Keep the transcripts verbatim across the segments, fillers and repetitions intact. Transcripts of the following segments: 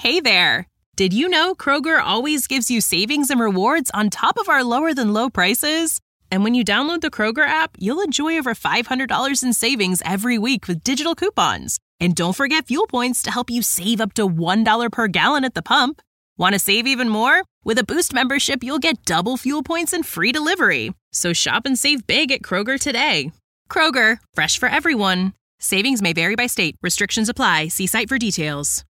Hey there! Did you know Kroger always gives you savings and rewards on top of our lower-than-low prices? And when you download the Kroger app, you'll enjoy over five hundred dollars in savings every week with digital coupons. And don't forget fuel points to help you save up to one dollar per gallon at the pump. Want to save even more? With a Boost membership, you'll get double fuel points and free delivery. So shop and save big at Kroger today. Kroger, fresh for everyone. Savings may vary by state. Restrictions apply. See site for details.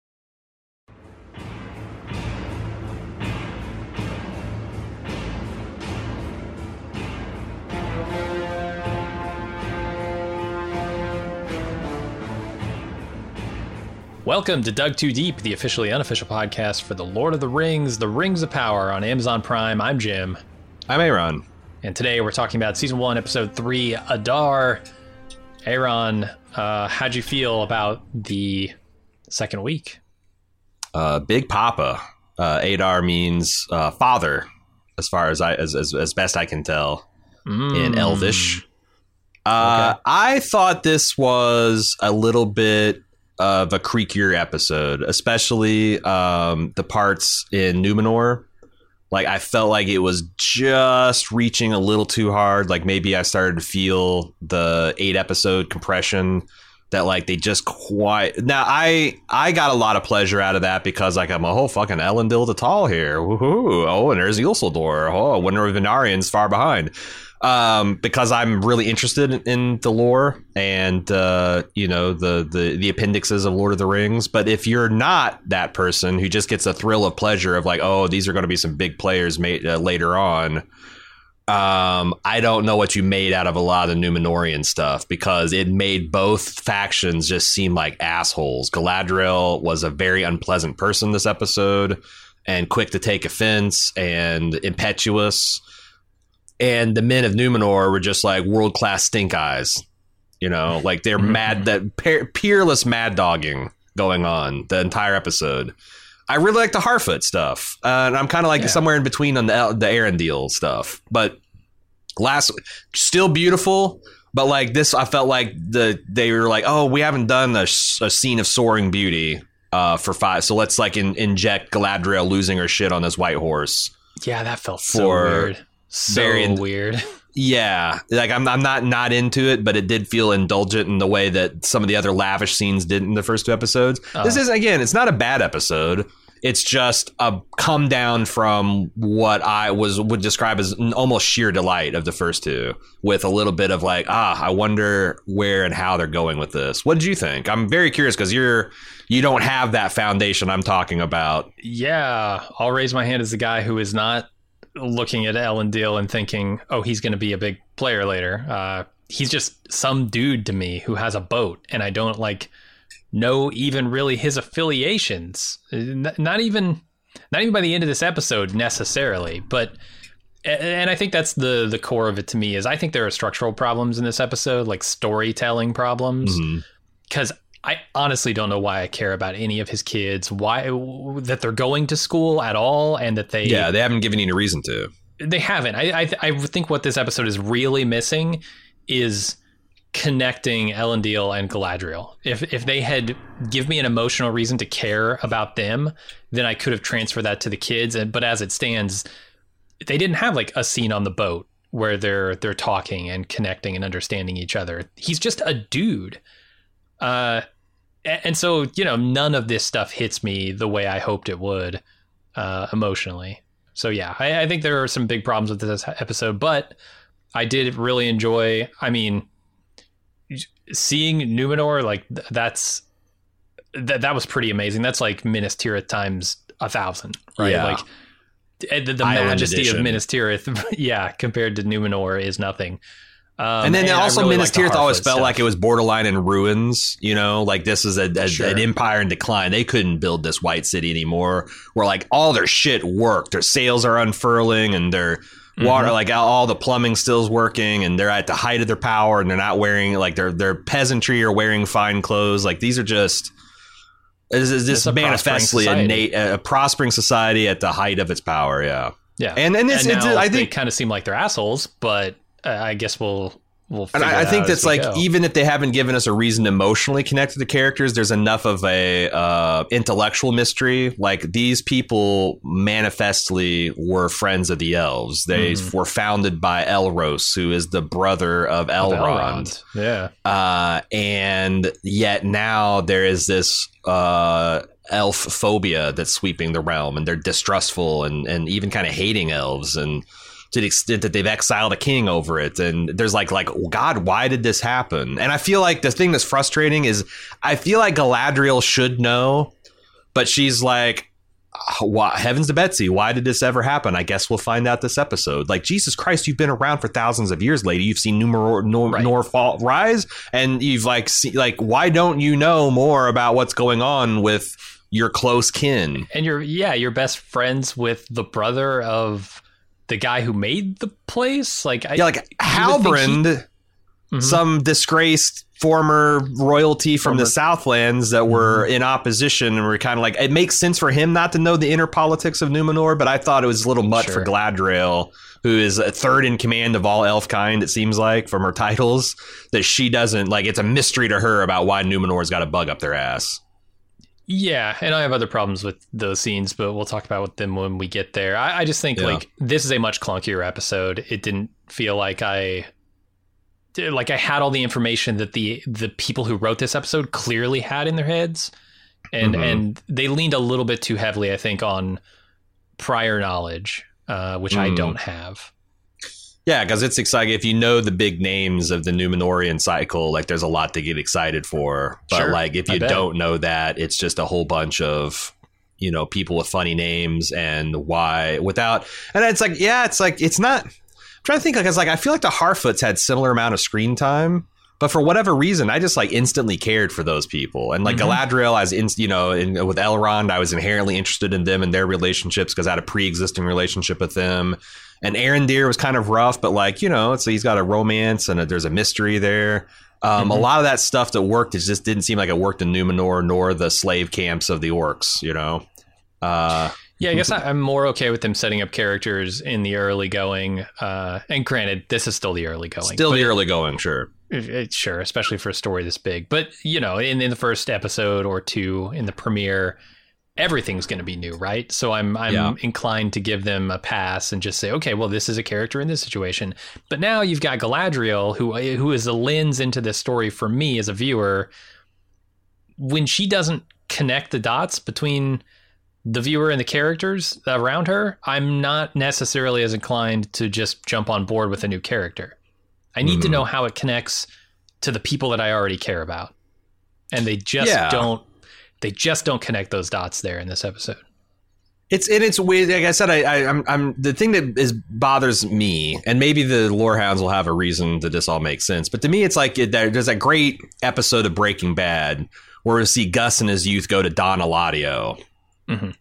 Welcome to Dug Too Deep, the officially unofficial podcast for The Lord of the Rings, The Rings of Power on Amazon Prime. I'm Jim. I'm Aaron. And today we're talking about Season one, Episode three, Adar. Aaron, uh, how'd you feel about the second week? Uh, Big Papa. Uh, Adar means uh, father, as far as I as as, as best I can tell, mm. in Elvish. Uh, okay. I thought this was a little bit of a creakier episode, especially um, the parts in Numenor. Like, I felt like it was just reaching a little too hard. Like, maybe I started to feel the eight episode compression that, like, they just quite... Now, I I got a lot of pleasure out of that because, like, I'm a whole fucking Elendil the Tall here. Woohoo. Oh, and there's Isildur. Oh, Winter of Venarian's far behind. Um, because I'm really interested in, in the lore and, uh, you know, the, the, the appendixes of Lord of the Rings. But if you're not that person who just gets a thrill of pleasure of like, oh, these are going to be some big players made, uh, later on. Um, I don't know what you made out of a lot of the Numenorian stuff because it made both factions just seem like assholes. Galadriel was a very unpleasant person this episode and quick to take offense and impetuous. And the men of Numenor were just like world-class stink eyes, you know, like they're mad, that pe- peerless mad dogging going on the entire episode. I really like the Harfoot stuff. Uh, and I'm kind of like yeah. somewhere in between on the, the Arendelle stuff. But last, still beautiful. But like this, I felt like the they were like, oh, we haven't done a, a scene of soaring beauty uh, for five. So let's like in, inject Galadriel losing her shit on this white horse. Yeah, that felt so weird. So very in- weird. Yeah, like I'm I'm not not into it, but it did feel indulgent in the way that some of the other lavish scenes did in the first two episodes. Uh, this is, again, it's not a bad episode. It's just a come down from what I was would describe as an almost sheer delight of the first two, with a little bit of like, ah, I wonder where and how they're going with this. What did you think? I'm very curious because you're you don't have that foundation I'm talking about. Yeah, I'll raise my hand as the guy who is not looking at Elendil and thinking, oh, he's going to be a big player later. Uh, he's just some dude to me who has a boat, and I don't like know even really his affiliations. Not even, not even by the end of this episode necessarily, but, and I think that's the the core of it to me is I think there are structural problems in this episode, like storytelling problems, because mm-hmm. I honestly don't know why I care about any of his kids, why that they're going to school at all, and that they yeah they haven't given you any reason to. They haven't. I I, I think what this episode is really missing is connecting Elendil and Galadriel. If if they had give me an emotional reason to care about them, then I could have transferred that to the kids. And but as it stands, they didn't have like a scene on the boat where they're they're talking and connecting and understanding each other. He's just a dude. Uh, and so, you know, none of this stuff hits me the way I hoped it would, uh, emotionally. So, yeah, I, I think there are some big problems with this episode, but I did really enjoy, I mean, seeing Numenor, like that's, that that was pretty amazing. That's like Minas Tirith times a thousand, right? Yeah. Like the, the majesty edition of Minas Tirith, yeah, compared to Numenor is nothing. Um, and then and also really Minas Tirith always felt stuff. like it was borderline in ruins, you know, like this is a, a, Sure. an empire in decline. They couldn't build this white city anymore where like all their shit worked. Their sails are unfurling and their water, mm-hmm. like all the plumbing still's working and they're at the height of their power and they're not wearing like their, their peasantry are wearing fine clothes. Like these are just, this is this manifestly a, na- a prospering society at the height of its power. Yeah. Yeah. And, and, it's, and it's, now I they think kind of seem like they're assholes, but uh, I guess we'll we'll and I, I think that's like, go. even if they haven't given us a reason to emotionally connect to the characters, there's enough of a uh, intellectual mystery. Like, these people manifestly were friends of the elves. They mm. were founded by Elros, who is the brother of Elrond. Elrond. Yeah. Uh, and yet now there is this uh, elf phobia that's sweeping the realm, and they're distrustful and, and even kind of hating elves, and to the extent that they've exiled a king over it. And there's like, like, God, why did this happen? And I feel like the thing that's frustrating is I feel like Galadriel should know, but she's like, why, heavens to Betsy, why did this ever happen? I guess we'll find out this episode. Like, Jesus Christ, you've been around for thousands of years, lady. You've seen Numenor nor, right. nor fall, rise, and you've like, see, like, why don't you know more about what's going on with your close kin? And you're, yeah, you're best friends with the brother of the guy who made the place. Like, I, yeah, like Halbrand, he, mm-hmm. some disgraced former royalty from former. the Southlands that were mm-hmm. in opposition, and were kind of like, it makes sense for him not to know the inner politics of Numenor, but I thought it was a little much sure. for Galadriel, who is a third in command of all elf kind, it seems like, from her titles, that she doesn't, like, it's a mystery to her about why Numenor's got a bug up their ass. Yeah, and I have other problems with those scenes, but we'll talk about them when we get there. I, I just think, yeah. like, this is a much clunkier episode. It didn't feel like I... Like, I had all the information that the the people who wrote this episode clearly had in their heads. And, mm-hmm. and they leaned a little bit too heavily, I think, on prior knowledge, uh, which mm. I don't have. Yeah, because it's exciting. If you know the big names of the Numenorian cycle, like, there's a lot to get excited for. But sure, like, if you don't know that, it's just a whole bunch of, you know, people with funny names and why without. And it's like, yeah, it's like, it's not. I'm trying to think, like, it's like, I feel like the Harfoots had similar amount of screen time, but for whatever reason, I just like instantly cared for those people. And like mm-hmm. Galadriel, as in, you know, in, with Elrond, I was inherently interested in them and their relationships because I had a pre-existing relationship with them. And Arondir was kind of rough, but like, you know, so he's got a romance and a, there's a mystery there. Um, mm-hmm. A lot of that stuff that worked, it just didn't seem like it worked in Numenor nor the slave camps of the orcs, you know? Uh, yeah, I guess I, I'm more okay with them setting up characters in the early going. Uh, and granted, this is still the early going. Still the early going, sure. It, it, sure, especially for a story this big. But, you know, in, in the first episode or two in the premiere, everything's going to be new, right? So I'm I'm yeah. inclined to give them a pass and just say, okay, well, this is a character in this situation. But now you've got Galadriel, who who is a lens into this story for me as a viewer. When she doesn't connect the dots between the viewer and the characters around her, I'm not necessarily as inclined to just jump on board with a new character. I need mm-hmm. to know how it connects to the people that I already care about. And they just yeah. don't. They just don't connect those dots there in this episode. It's and it's weird. Like I said, I, I, I'm I'm the thing that is bothers me, and maybe the Lorehounds will have a reason that this all makes sense. But to me, it's like it, there's a great episode of Breaking Bad where we see Gus in his youth go to Don Eladio, mm-hmm.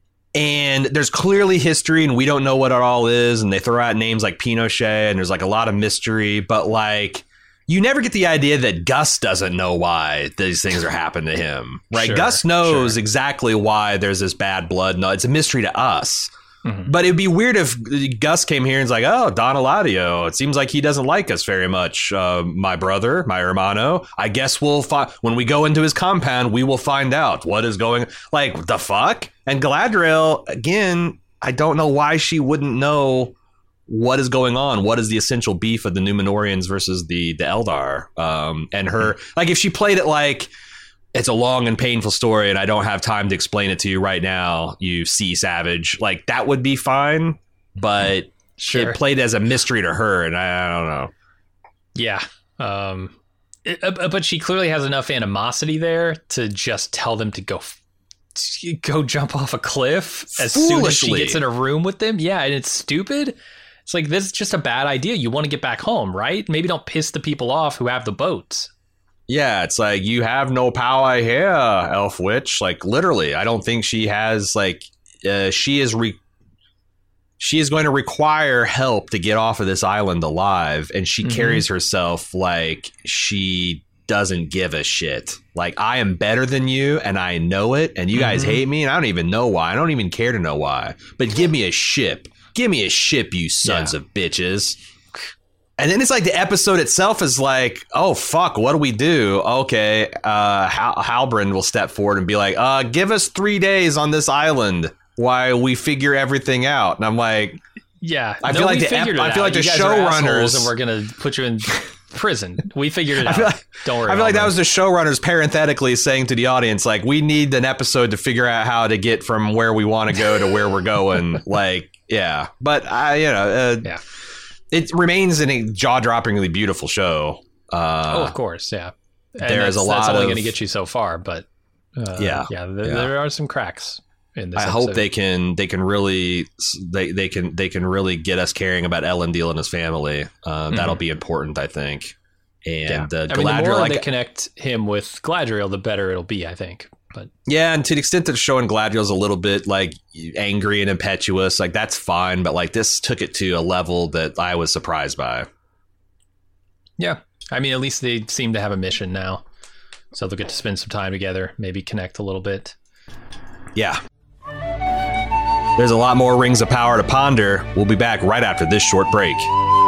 and there's clearly history, and we don't know what it all is. And they throw out names like Pinochet, and there's like a lot of mystery, but like. You never get the idea that Gus doesn't know why these things are happening to him, right? Sure, Gus knows sure. exactly why there's this bad blood. No, it's a mystery to us. Mm-hmm. But it'd be weird if Gus came here and was like, oh, Don Eladio, it seems like he doesn't like us very much. Uh, my brother, my hermano, I guess we'll find when we go into his compound, we will find out what is going like the fuck. And Galadriel, again, I don't know why she wouldn't know what is going on? What is the essential beef of the Numenorians versus the the Eldar? Um, and her, like, if she played it like it's a long and painful story and I don't have time to explain it to you right now, you sea savage, like that would be fine. But sure. It played as a mystery to her, and I, I don't know. Yeah. Um, it, uh, but she clearly has enough animosity there to just tell them to go go jump off a cliff as Foolishly. soon as she gets in a room with them. Yeah, and it's stupid. It's like, this is just a bad idea. You want to get back home, right? Maybe don't piss the people off who have the boats. Yeah, it's like, you have no power here, elf witch. Like, literally, I don't think she has, like, uh, she is re- she is going to require help to get off of this island alive. And she mm-hmm. carries herself like she doesn't give a shit. Like, I am better than you, and I know it, and you mm-hmm. guys hate me, and I don't even know why. I don't even care to know why. But give me a ship. Give me a ship, you sons yeah. of bitches. And then it's like the episode itself is like, oh, fuck, what do we do? Okay, uh, Hal- Halbrand will step forward and be like, uh, give us three days on this island while we figure everything out. And I'm like, yeah, I no, feel like the ep- I feel like the showrunners, and we're gonna put you in prison. We figured it I out. feel like, Don't worry. I feel like Halbrand. that was the showrunners parenthetically saying to the audience, like, we need an episode to figure out how to get from where we want to go to where we're going. Like, yeah, but I, you know, uh, yeah. It remains a jaw-droppingly beautiful show. Uh, oh, of course, yeah. And there is a lot That's only of going to get you so far, but uh, yeah, yeah, there, yeah. there are some cracks in this. I episode. hope they can they can really they they can they can really get us caring about Elendil and his family. Uh, mm-hmm. That'll be important, I think. And yeah. uh, I mean, the more like, they connect him with Galadriel, the better it'll be, I think. But yeah, and to the extent that showing Galadriel's a little bit like angry and impetuous, like that's fine. But like this took it to a level that I was surprised by. Yeah, I mean, at least they seem to have a mission now, so they'll get to spend some time together, maybe connect a little bit. Yeah. There's a lot more Rings of Power to ponder. We'll be back right after this short break.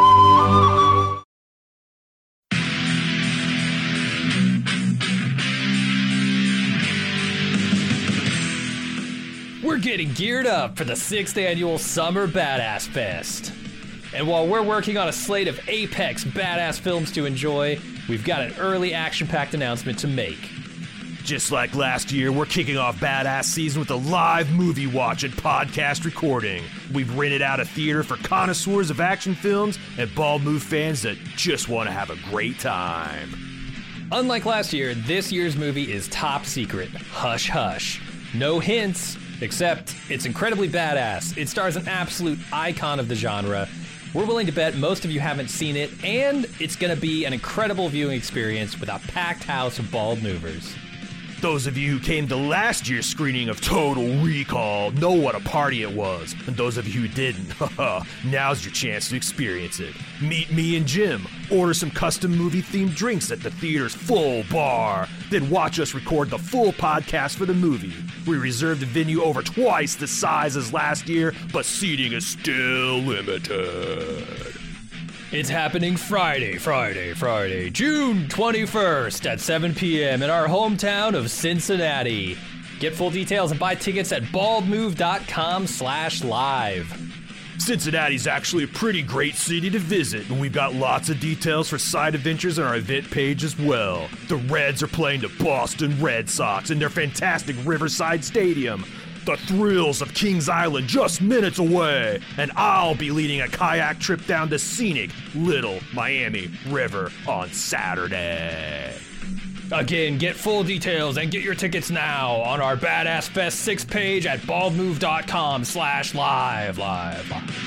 We're getting geared up for the sixth annual Summer Badass Fest. And while we're working on a slate of apex badass films to enjoy, we've got an early action-packed announcement to make. Just like last year, we're kicking off Badass Season with a live movie watch and podcast recording. We've rented out a theater for connoisseurs of action films and Bald Move fans that just want to have a great time. Unlike last year, this year's movie is top secret. Hush hush. No hints, except it's incredibly badass. It stars an absolute icon of the genre. We're willing to bet most of you haven't seen it, and it's going to be an incredible viewing experience with a packed house of Bald Movers. Those of you who came to last year's screening of Total Recall know what a party it was. And those of you who didn't, haha, now's your chance to experience it. Meet me and Jim, order some custom movie-themed drinks at the theater's full bar, then watch us record the full podcast for the movie. We reserved the venue over twice the size as last year, but seating is still limited. It's happening Friday, Friday, Friday, June twenty-first at seven p.m. in our hometown of Cincinnati. Get full details and buy tickets at baldmove.com slash live. Cincinnati's actually a pretty great city to visit, and we've got lots of details for side adventures on our event page as well. The Reds are playing the Boston Red Sox in their fantastic Riverside Stadium. The thrills of Kings Island just minutes away, and I'll be leading a kayak trip down the scenic Little Miami River on Saturday. Again, get full details and get your tickets now on our Badass Fest six page at baldmove.com slash live, live, live.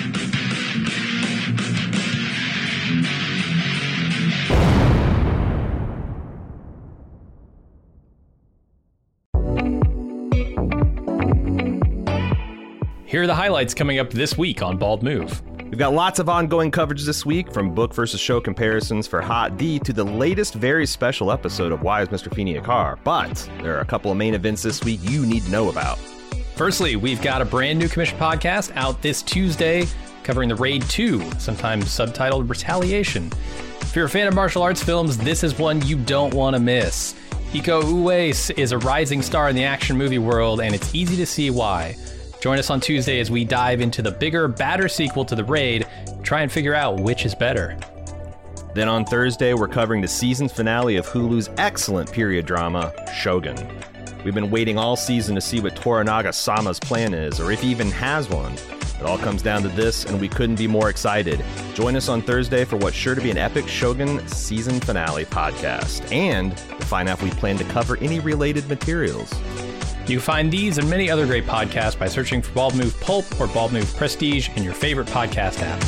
Here are the highlights coming up this week on Bald Move. We've got lots of ongoing coverage this week, from book versus show comparisons for Hot D to the latest very special episode of Why Is Mister Feeney a Car? But there are a couple of main events this week you need to know about. Firstly, we've got a brand new commission podcast out this Tuesday covering the Raid two, sometimes subtitled Retaliation. If you're a fan of martial arts films, this is one you don't want to miss. Iko Uwais is a rising star in the action movie world, and it's easy to see why. Join us on Tuesday as we dive into the bigger, badder sequel to The Raid, try and figure out which is better. Then on Thursday, we're covering the season finale of Hulu's excellent period drama, Shogun. We've been waiting all season to see what Toranaga-sama's plan is, or if he even has one. It all comes down to this, and we couldn't be more excited. Join us on Thursday for what's sure to be an epic Shogun season finale podcast, and to find out if we plan to cover any related materials. You can find these and many other great podcasts by searching for Bald Move Pulp or Bald Move Prestige in your favorite podcast app.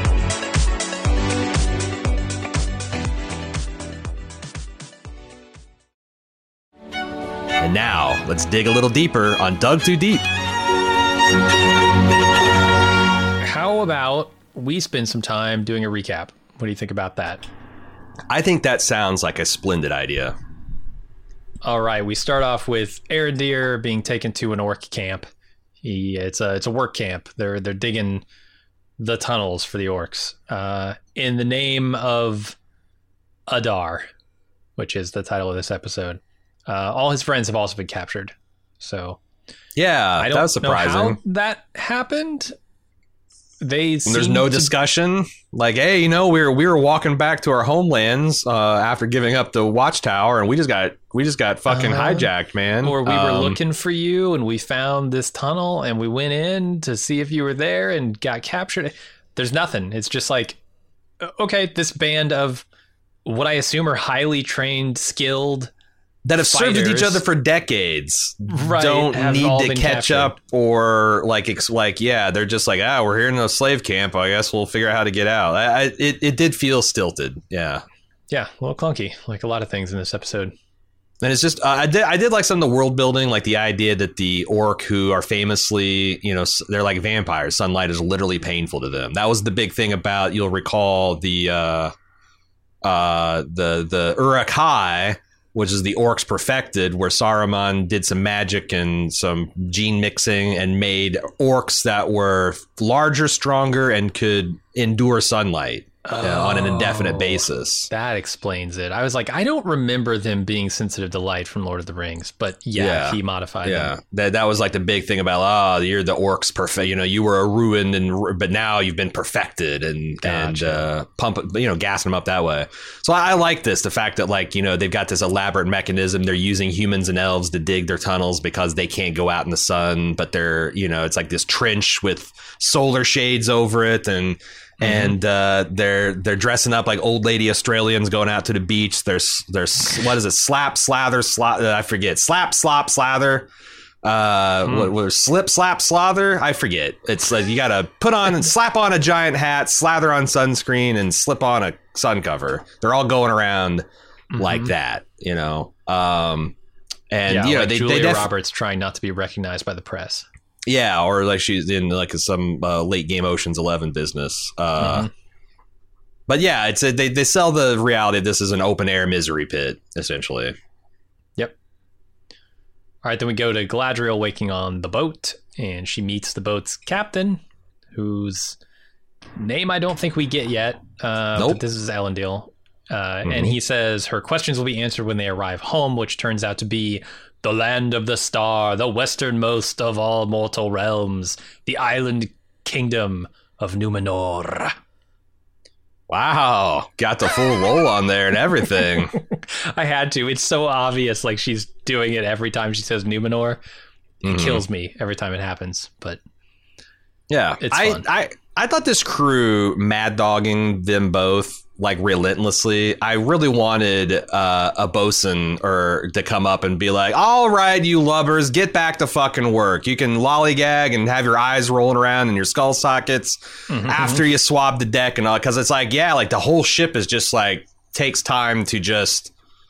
And now, let's dig a little deeper on Dug Too Deep. How about we spend some time doing a recap? What do you think about that? I think that sounds like a splendid idea. All right, we start off with Arondir being taken to an orc camp. He, it's a it's a work camp. They're they're digging the tunnels for the orcs uh, in the name of Adar, which is the title of this episode. Uh, all his friends have also been captured. So yeah, I don't that was surprising. know how that happened. They There's no to... discussion. Like, hey, you know, we were we were walking back to our homelands uh, after giving up the watchtower, and we just got we just got fucking uh, hijacked, man. Or we um, were looking for you, and we found this tunnel, and we went in to see if you were there, and got captured. There's nothing. It's just like, okay, this band of what I assume are highly trained, skilled. That have fighters, served with each other for decades, right, don't need to catch captured. up or like, it's like, yeah, they're just like, ah, we're here in a slave camp. I guess we'll figure out how to get out. I, I, it, it did feel stilted. Yeah. Yeah. A little clunky, like a lot of things in this episode. And it's just, uh, I did, I did like some of the world building, like the idea that the orc who are famously, you know, they're like vampires. Sunlight is literally painful to them. That was the big thing about, you'll recall the, uh, uh, the, the Uruk-hai, which is the orcs perfected, where Saruman did some magic and some gene mixing and made orcs that were larger, stronger, and could endure sunlight. Oh, uh, on an indefinite basis. That explains it. I was like, I don't remember them being sensitive to light from Lord of the Rings, but yeah, yeah. he modified yeah. them. That that was like the big thing about, oh, you're the orcs perfect. You know, you were a ruined, and but now you've been perfected, and gotcha. and uh, pump, you know, gassing them up that way. So I, I like this, the fact that, like, you know, they've got this elaborate mechanism. They're using humans and elves to dig their tunnels because they can't go out in the sun, but they're, you know, it's like this trench with solar shades over it, and. Mm-hmm. And uh, they're they're dressing up like old lady Australians going out to the beach. There's there's what is it? Slap, slather, slap. I forget. Slap, slop, slather. Uh, hmm. what, what slip, slap, slather? I forget. It's like you gotta put on and slap on a giant hat, slather on sunscreen, and slip on a sun cover. They're all going around mm-hmm. like that, you know. Um, and yeah, you know like they, Julia they def- Roberts trying not to be recognized by the press. Yeah, or like she's in like some uh, late game Ocean's Eleven business. Uh, mm-hmm. But yeah, it's a, they they sell the reality. This is an open air misery pit, essentially. Yep. All right, then we go to Galadriel waking on the boat, and she meets the boat's captain, whose name I don't think we get yet. Uh, nope. But this is Elendil. Uh, mm-hmm. And he says her questions will be answered when they arrive home, which turns out to be the land of the star, the westernmost of all mortal realms, the island kingdom of Numenor. Wow, got the full roll on there and everything. I had to. It's so obvious, like she's doing it every time she says Numenor. It mm-hmm. kills me every time it happens, but yeah, it's I, fun. I I thought this crew mad dogging them both like relentlessly. I really wanted uh, a bosun or to come up and be like, all right, you lubbers, get back to fucking work. You can lollygag and have your eyes rolling around in your skull sockets mm-hmm. after you swab the deck and all. Because it's like, yeah, like the whole ship is just like takes time to just,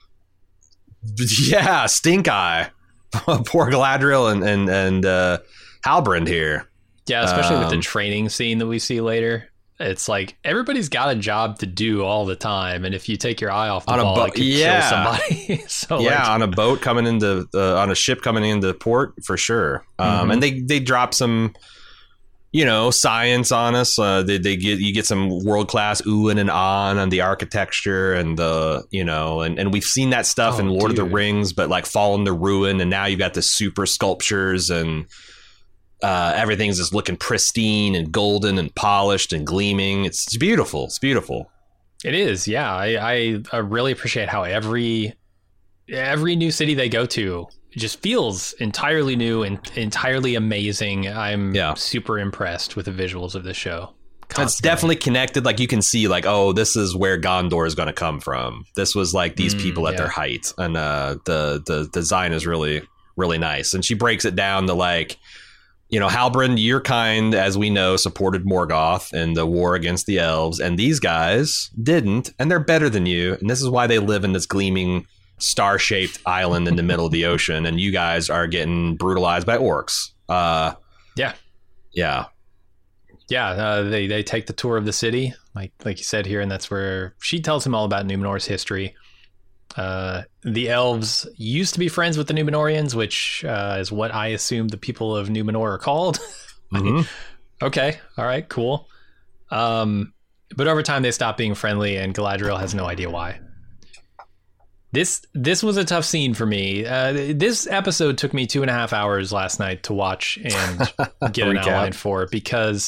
yeah, stink eye. Poor Galadriel and and and uh, Halbrand here. Yeah, especially um, with the Um, training scene that we see later. It's like everybody's got a job to do all the time, and if you take your eye off the On a ball, bo- it could yeah. kill somebody. so yeah, like, on a boat coming into uh, on a ship coming into port for sure. Um, Mhm. And they they drop some, you know, science on us. Uh, they they get you get some world class ooh and an on on the architecture and the you know and, and we've seen that stuff Oh, in Lord of dude. the Rings, but like Fallen to Ruin, and now you've got the super sculptures and. Uh, everything's just looking pristine and golden and polished and gleaming. It's, it's beautiful. It's beautiful. it is. Yeah, I, I I really appreciate how every every new city they go to just feels entirely new and entirely amazing. I'm Yeah. super impressed with the visuals of this show. It's Constantly. definitely connected. Like you can see, like, oh, this is where Gondor is going to come from. This was like these Mm, people at yeah. their height, and uh, the the design is really really nice. And she breaks it down to like, you know, Halbrand, your kind, as we know, supported Morgoth in the war against the elves, and these guys didn't, and they're better than you. And this is why they live in this gleaming star-shaped island in the middle of the ocean, and you guys are getting brutalized by orcs. Uh, Yeah. yeah. Yeah, uh, they they take the tour of the city, like like you said here, and that's where she tells him all about Numenor's history. Uh, the elves used to be friends with the Numenorians, which uh, is what I assume the people of Numenor are called. Mhm. Okay, all right, cool. Um, but over time, they stop being friendly, and Galadriel has no idea why. This this was a tough scene for me. Uh, this episode took me two and a half hours last night to watch and get an outline for, because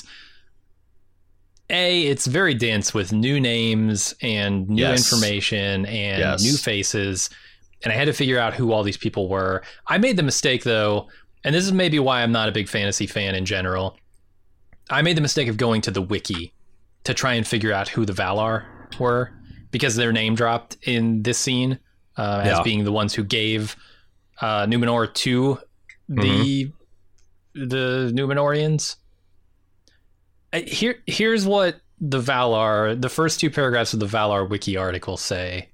A, it's very dense with new names and new yes. information and yes. new faces, and I had to figure out who all these people were. I made the mistake, though, and this is maybe why I'm not a big fantasy fan in general. I made the mistake of going to the wiki to try and figure out who the Valar were, because they're name dropped in this scene. Uh, as yeah. being the ones who gave uh, Numenor to the mm-hmm. the Numenorians. Here, here's what the Valar, the first two paragraphs of the Valar wiki article say.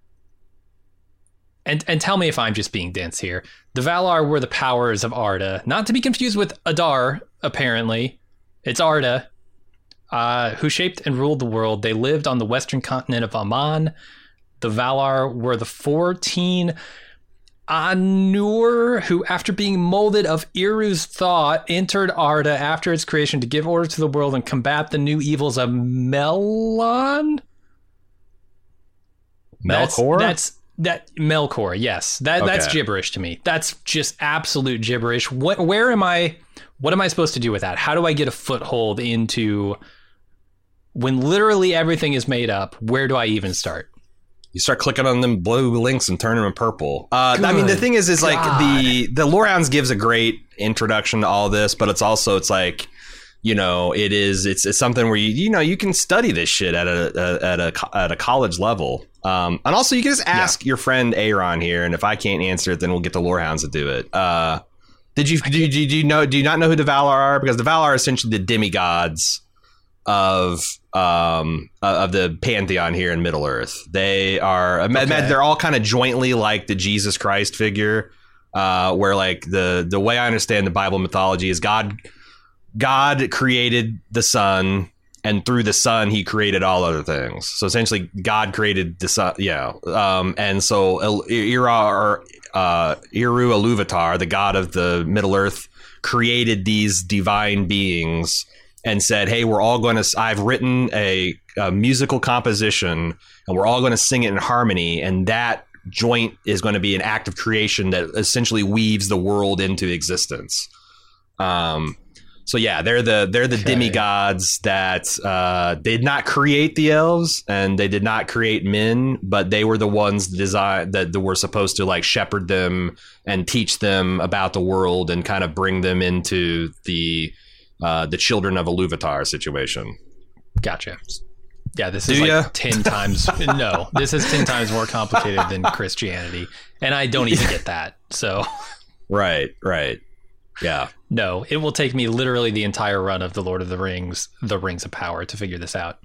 And and tell me if I'm just being dense here. The Valar were the powers of Arda, not to be confused with Adar, apparently. It's Arda, uh, who shaped and ruled the world. They lived on the western continent of Aman. The Valar were the fourteen Ainur who, after being molded of Iru's thought, entered Arda after its creation to give order to the world and combat the new evils of Melon? Melkor? That's, that's that Melkor, yes. That okay. That's gibberish to me. That's just absolute gibberish. What where am I what am I supposed to do with that? How do I get a foothold into, when literally everything is made up, where do I even start? You start clicking on them blue links and turning them purple. Uh, I mean, the thing is, is like God. the the Lorehounds gives a great introduction to all this, but it's also it's like, you know, it is it's, it's something where you you know you can study this shit at a, a at a at a college level, um, and also you can just ask yeah. your friend Aaron here, and if I can't answer it, then we'll get the Lorehounds to do it. Uh, did you do, do, do you know do you not know who the Valar are? Because the Valar are essentially the demigods of um of the pantheon here in Middle Earth. They are okay. they're all kind of jointly like the Jesus Christ figure, uh where like the the way I understand the Bible mythology is God God created the sun, and through the sun he created all other things. So essentially God created the sun, yeah um and so Ira or uh Iru Iluvatar, the god of the Middle Earth, created these divine beings and said, hey, we're all going to, I've written a, a musical composition and we're all going to sing it in harmony. And that joint is going to be an act of creation that essentially weaves the world into existence. Um, so yeah, they're the, they're the okay. demigods that uh, did not create the elves and they did not create men, but they were the ones design that, that were supposed to like shepherd them and teach them about the world and kind of bring them into the, Uh, the children of Iluvatar situation. Gotcha. Yeah, this is Do like ya? ten times. No, this is ten times more complicated than Christianity, and I don't even get that. So, right, right, yeah. No, it will take me literally the entire run of the Lord of the Rings, the Rings of Power, to figure this out.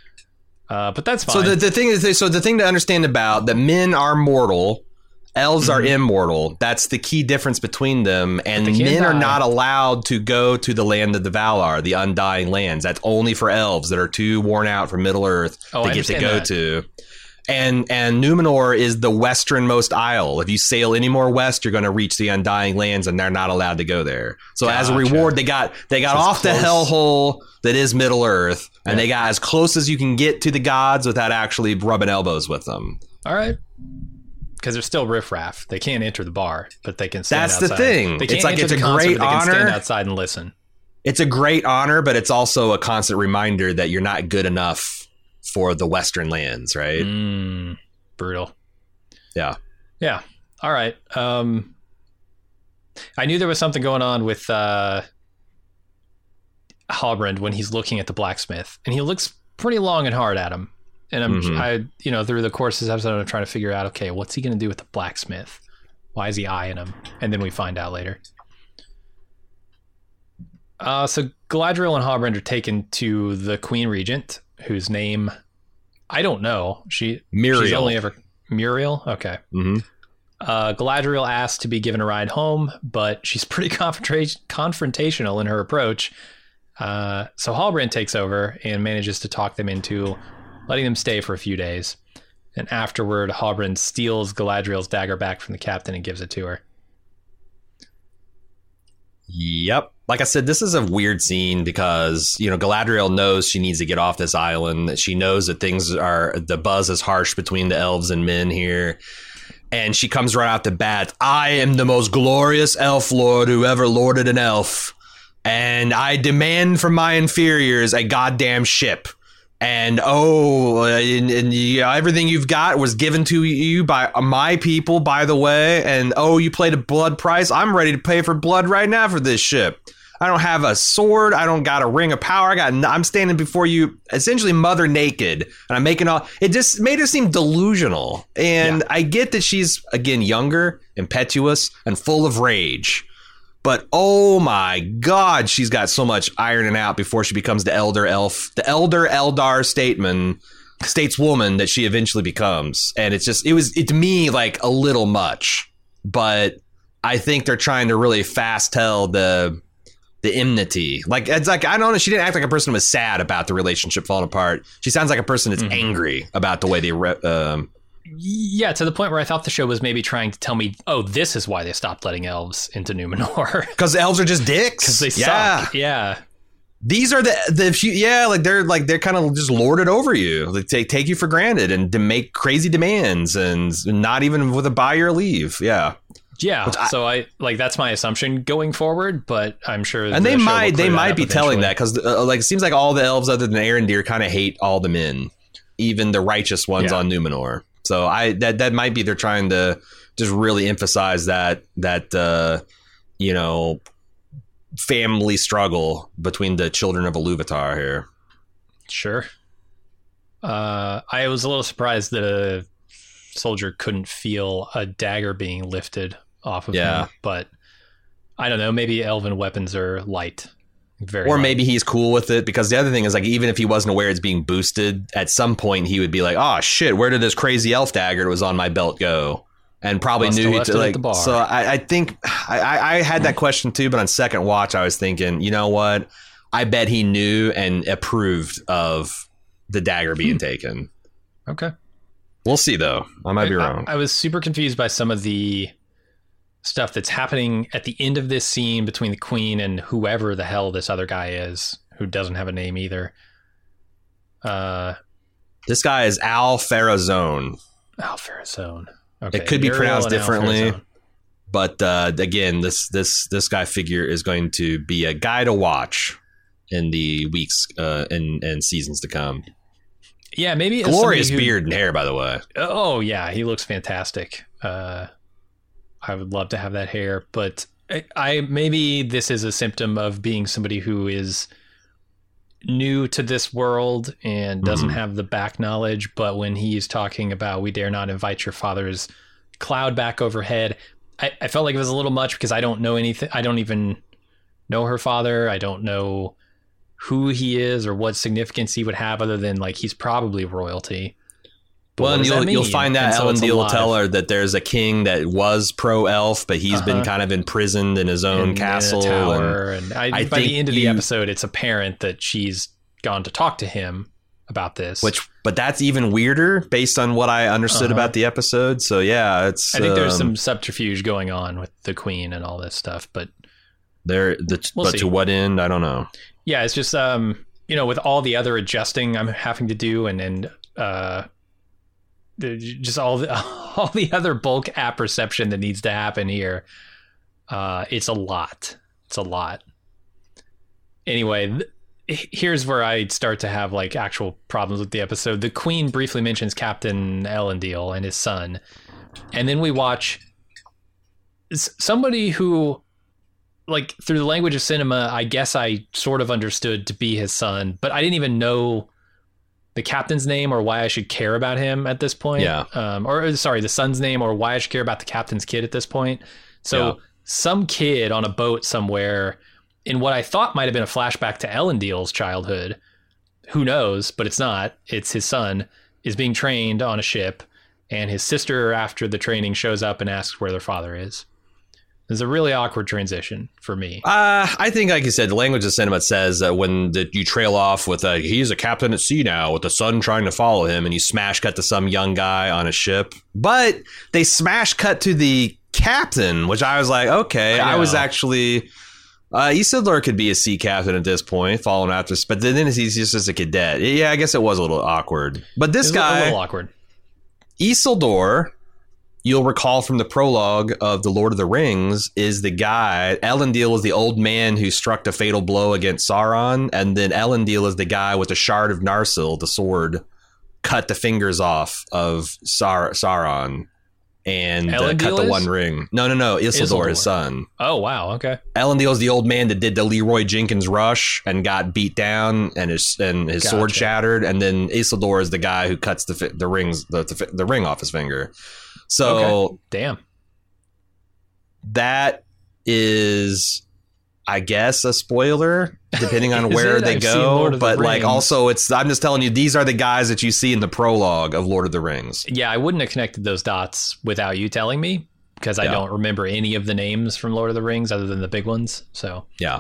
Uh, but that's fine. So the the thing is, so the thing to understand about that men are mortal. Elves mm-hmm. are immortal. That's the key difference between them. And men die. are not allowed to go to the land of the Valar, the Undying Lands. That's only for elves that are too worn out from Middle Earth oh, to I get to go that. to. And and Numenor is the westernmost isle. If you sail any more west, you're going to reach the Undying Lands, and they're not allowed to go there. So gotcha. as a reward, they got they got off close. the hellhole that is Middle Earth, and yeah. they got as close as you can get to the gods without actually rubbing elbows with them. All right. Because they're still riffraff. They can't enter the bar, but they can stand That's outside. the thing. They can't it's like enter it's the a concert, great but they honor. can stand outside and listen. It's a great honor, but it's also a constant reminder that you're not good enough for the Western lands, right? Mm, brutal. Yeah. Yeah. All right. Um, I knew there was something going on with uh, Halbrand when he's looking at the blacksmith, and he looks pretty long and hard at him. And I'm, mm-hmm. I, you know, through the course of this episode, I'm trying to figure out, okay, what's he going to do with the blacksmith? Why is he eyeing him? And then we find out later. Uh, so Galadriel and Halbrand are taken to the Queen Regent, whose name I don't know. She Muriel. She's only ever Muriel. Okay. Mm-hmm. Uh, Galadriel asks to be given a ride home, but she's pretty confronta- confrontational in her approach. Uh, so Halbrand takes over and manages to talk them into letting them stay for a few days. And afterward, Halbrand steals Galadriel's dagger back from the captain and gives it to her. Yep. like I said, this is a weird scene because, you know, Galadriel knows she needs to get off this island. She knows that things are, the buzz is harsh between the elves and men here. And she comes right out the bat. I am the most glorious elf lord who ever lorded an elf. And I demand from my inferiors a goddamn ship. And oh, and, and yeah, everything you've got was given to you by my people, by the way. And oh, you played a blood price. I'm ready to pay for blood right now for this ship. I don't have a sword. I don't got a ring of power. I got. I'm standing before you, essentially mother naked, and I'm making all. It just made her seem delusional. And yeah. I get that she's again younger, impetuous, and full of rage. But oh my God, she's got so much ironing out before she becomes the elder elf, the elder Eldar statesman, stateswoman that she eventually becomes. And it's just, it was it, to me like a little much. But I think they're trying to really fast tell the. The enmity. Like, it's like, I don't know. She didn't act like a person who was sad about the relationship falling apart. She sounds like a person that's mm-hmm. angry about the way they, re- um, yeah, to the point where I thought the show was maybe trying to tell me, oh, this is why they stopped letting elves into Numenor. Because elves are just dicks. Because they yeah. suck. Yeah. These are the, the, yeah, like they're like, they're kind of just lorded over you. Like take, take you for granted and to make crazy demands and not even with a by your leave. Yeah. Yeah, I, so I like that's my assumption going forward, but I'm sure. And the they might they might be telling that because uh, like it seems like all the elves other than Arondir kind of hate all the men, even the righteous ones yeah. on Numenor. So I that that might be they're trying to just really emphasize that that uh, you know family struggle between the children of Iluvatar here. Sure. Uh, I was a little surprised that a soldier couldn't feel a dagger being lifted off of yeah. him, but I don't know, maybe elven weapons are light. Very or light. Maybe he's cool with it because the other thing is like even if he wasn't aware it's being boosted, at some point he would be like, oh shit, where did this crazy elf dagger that was on my belt go? And probably Must knew to like the bar. So I, I think I, I had that question too, but on second watch I was thinking, you know what? I bet he knew and approved of the dagger being hmm. taken. Okay. We'll see, though. I might be I, wrong. I, I was super confused by some of the stuff that's happening at the end of this scene between the queen and whoever the hell this other guy is, who doesn't have a name either. Uh, this guy is Al Farazone. Al Farazone. Okay. It could be Muriel pronounced differently, but uh, again, this this this guy figure is going to be a guy to watch in the weeks uh, and and seasons to come. Yeah, maybe glorious who, beard and hair, by the way. Oh yeah, he looks fantastic. Uh, I would love to have that hair, but I, I maybe this is a symptom of being somebody who is new to this world and doesn't mm-hmm. have the back knowledge. But when he's talking about "we dare not invite your father's cloud back overhead," I, I felt like it was a little much because I don't know anything. I don't even know her father. I don't know who he is or what significance he would have other than like he's probably royalty. But well, and you'll, you'll find that so Elendil will tell her that there's a king that was pro-elf, but he's uh-huh. been kind of imprisoned in his own in, castle. In a tower. And, and I, I by the end of you, the episode, it's apparent that she's gone to talk to him about this. Which, but that's even weirder based on what I understood uh-huh. about the episode. So yeah, it's. I think um, there's some um, subterfuge going on with the queen and all this stuff, but there. The, we'll but see. To what end? I don't know. Yeah, it's just um, you know, with all the other adjusting I'm having to do, and and uh, just all the all the other bulk apperception that needs to happen here. Uh, it's a lot. It's a lot. Anyway, th- here's where I start to have like actual problems with the episode. The Queen briefly mentions Captain Elendil and his son, and then we watch somebody who, like, through the language of cinema, I guess I sort of understood to be his son, but I didn't even know the captain's name or why I should care about him at this point. Yeah. Um, or sorry, the son's name or why I should care about the captain's kid at this point. So yeah. Some kid on a boat somewhere in what I thought might have been a flashback to Elendil's childhood, who knows, but it's not. It's his son, is being trained on a ship, and his sister, after the training, shows up and asks where their father is. It's a really awkward transition for me. Uh, I think, like you said, the language of cinema says that when the, you trail off with a, he's a captain at sea now with the son trying to follow him, and you smash cut to some young guy on a ship. But they smash cut to the captain, which I was like, okay, I, I was actually Uh, Isildur could be a sea captain at this point, following after, but then he's just as a cadet. Yeah, I guess it was a little awkward. But this guy, a little awkward. Isildur, you'll recall from the prologue of The Lord of the Rings, is the guy. Elendil is the old man who struck the fatal blow against Sauron, and then Elendil is the guy with the shard of Narsil, the sword, cut the fingers off of Sar- Sauron. And uh, cut the is? One Ring. No, no, no. Isildur, Isildur, his son. Oh, wow. Okay. Elendil is the old man that did the Leroy Jenkins rush and got beat down, and his and his gotcha. sword shattered. And then Isildur is the guy who cuts the the rings the the, the ring off his finger. So okay. Damn. That is, I guess, a spoiler, depending on where they I've go. But like, also, it's I'm just telling you, these are the guys that you see in the prologue of Lord of the Rings. Yeah, I wouldn't have connected those dots without you telling me, because I yeah. don't remember any of the names from Lord of the Rings other than the big ones. So yeah,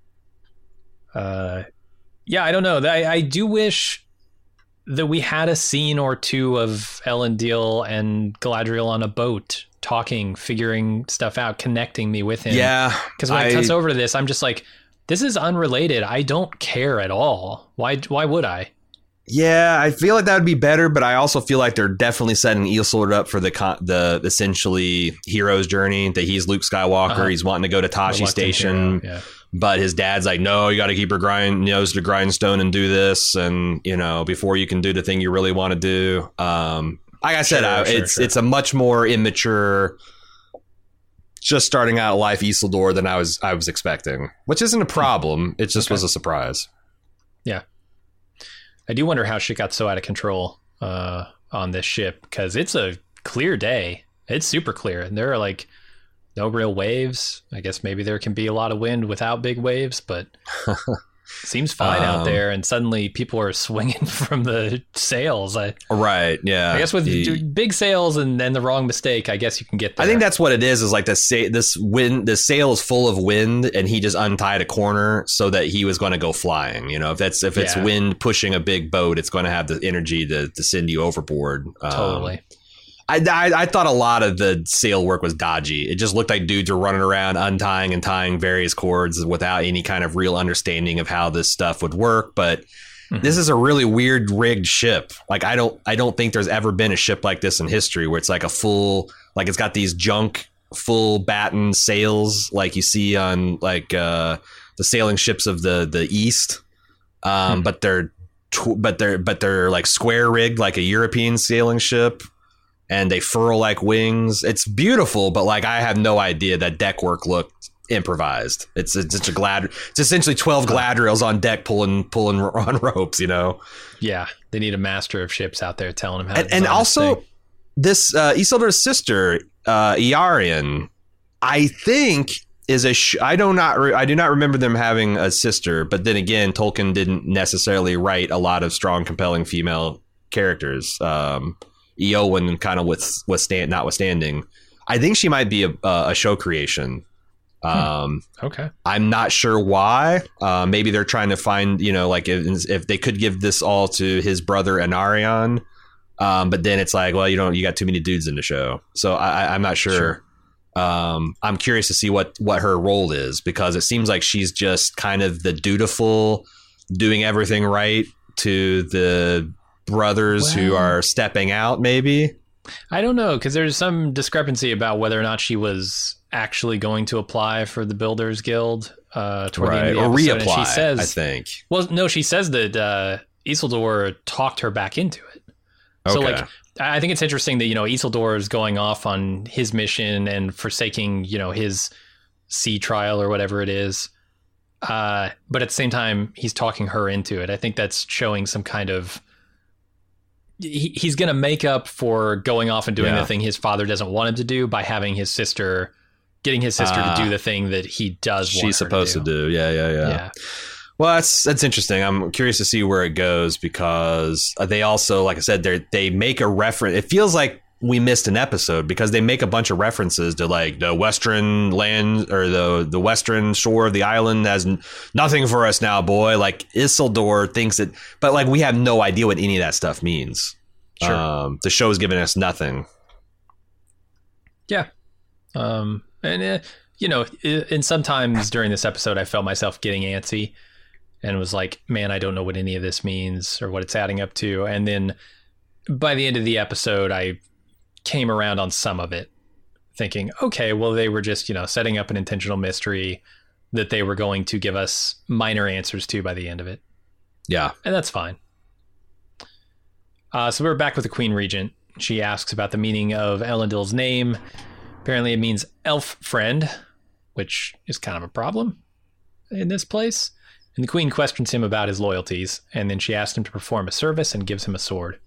uh, yeah, I don't know. I, I do wish that we had a scene or two of Elendil and Galadriel on a boat, talking, figuring stuff out, connecting me with him. Yeah. Because when I, it cuts over to this, I'm just like, this is unrelated. I don't care at all. Why Why would I? Yeah, I feel like that would be better, but I also feel like they're definitely setting Isildur up for the the essentially hero's journey, that he's Luke Skywalker. Uh-huh. He's wanting to go to Tashi Station. Yeah. But his dad's like, no, you got to keep your grind nose to grindstone and do this. And, you know, before you can do the thing you really want to do. Um, like I said, sure, I, sure, it's sure. it's a much more immature, just starting out life Isildur than I was I was expecting, which isn't a problem. It just okay. was a surprise. Yeah. I do wonder how shit got so out of control uh, on this ship, because it's a clear day. It's super clear. And there are like no real waves. I guess maybe there can be a lot of wind without big waves, but seems fine um, out there. And suddenly people are swinging from the sails. I, right. Yeah. I guess with the, big sails and then the wrong mistake, I guess you can get there. I think that's what it is, is like the sa- this wind, the sail is full of wind, and he just untied a corner so that he was going to go flying. You know, if that's, if it's yeah. wind pushing a big boat, it's going to have the energy to, to send you overboard. Totally. Um, I, I, I thought a lot of the sail work was dodgy. It just looked like dudes were running around untying and tying various cords without any kind of real understanding of how this stuff would work. But mm-hmm. this is a really weird rigged ship. Like, I don't I don't think there's ever been a ship like this in history where it's like a full, like it's got these junk full batten sails like you see on like uh, the sailing ships of the the East. Um, mm-hmm. But they're tw- but they're but they're like square rigged like a European sailing ship. And they furl like wings. It's beautiful, but like I have no idea that deck work looked improvised. It's it's, it's a glad. It's essentially twelve Galadriels on deck pulling pulling on ropes. You know. Yeah, they need a master of ships out there telling them how. And, to and also, this, this uh, Isildur's sister, uh, Iarian, I think is a. Sh- I do not. Re- I do not remember them having a sister. But then again, Tolkien didn't necessarily write a lot of strong, compelling female characters. Um, Eowyn kind of with withstand notwithstanding, I think she might be a, a show creation. Um, hmm. Okay, I'm not sure why. Uh, maybe they're trying to find, you know, like if, if they could give this all to his brother Anarion, um, but then it's like, well, you don't, you got too many dudes in the show, so I, I'm not sure. sure. Um, I'm curious to see what what her role is, because it seems like she's just kind of the dutiful, doing everything right to the brothers well, who are stepping out. Maybe I don't know, because there's some discrepancy about whether or not she was actually going to apply for the Builders Guild uh toward right. the end of the or episode. reapply. And she says, I think well no she says that uh Isildur talked her back into it. Okay. So like I think it's interesting that, you know, Isildur is going off on his mission and forsaking, you know, his sea trial or whatever it is, uh but at the same time he's talking her into it. I think that's showing some kind of he's going to make up for going off and doing yeah. the thing his father doesn't want him to do by having his sister, getting his sister uh, to do the thing that he does want her she's supposed to do. to do. Yeah, yeah, yeah. Yeah. Well, that's that's interesting. I'm curious to see where it goes, because they also, like I said, they they make a reference. It feels like we missed an episode because they make a bunch of references to like the western land or the the western shore of the island has n- nothing for us now, boy. Like Isildur thinks it, but like we have no idea what any of that stuff means. Sure. Um, the show's giving us nothing. Yeah. Um, and uh, you know, and sometimes during this episode, I felt myself getting antsy and was like, man, I don't know what any of this means or what it's adding up to. And then by the end of the episode, I came around on some of it, thinking, okay, well, they were just, you know, setting up an intentional mystery that they were going to give us minor answers to by the end of it. Yeah. And that's fine. Uh, so we're back with the Queen Regent. She asks about the meaning of Elendil's name. Apparently it means elf friend, which is kind of a problem in this place. And the Queen questions him about his loyalties, and then she asks him to perform a service and gives him a sword.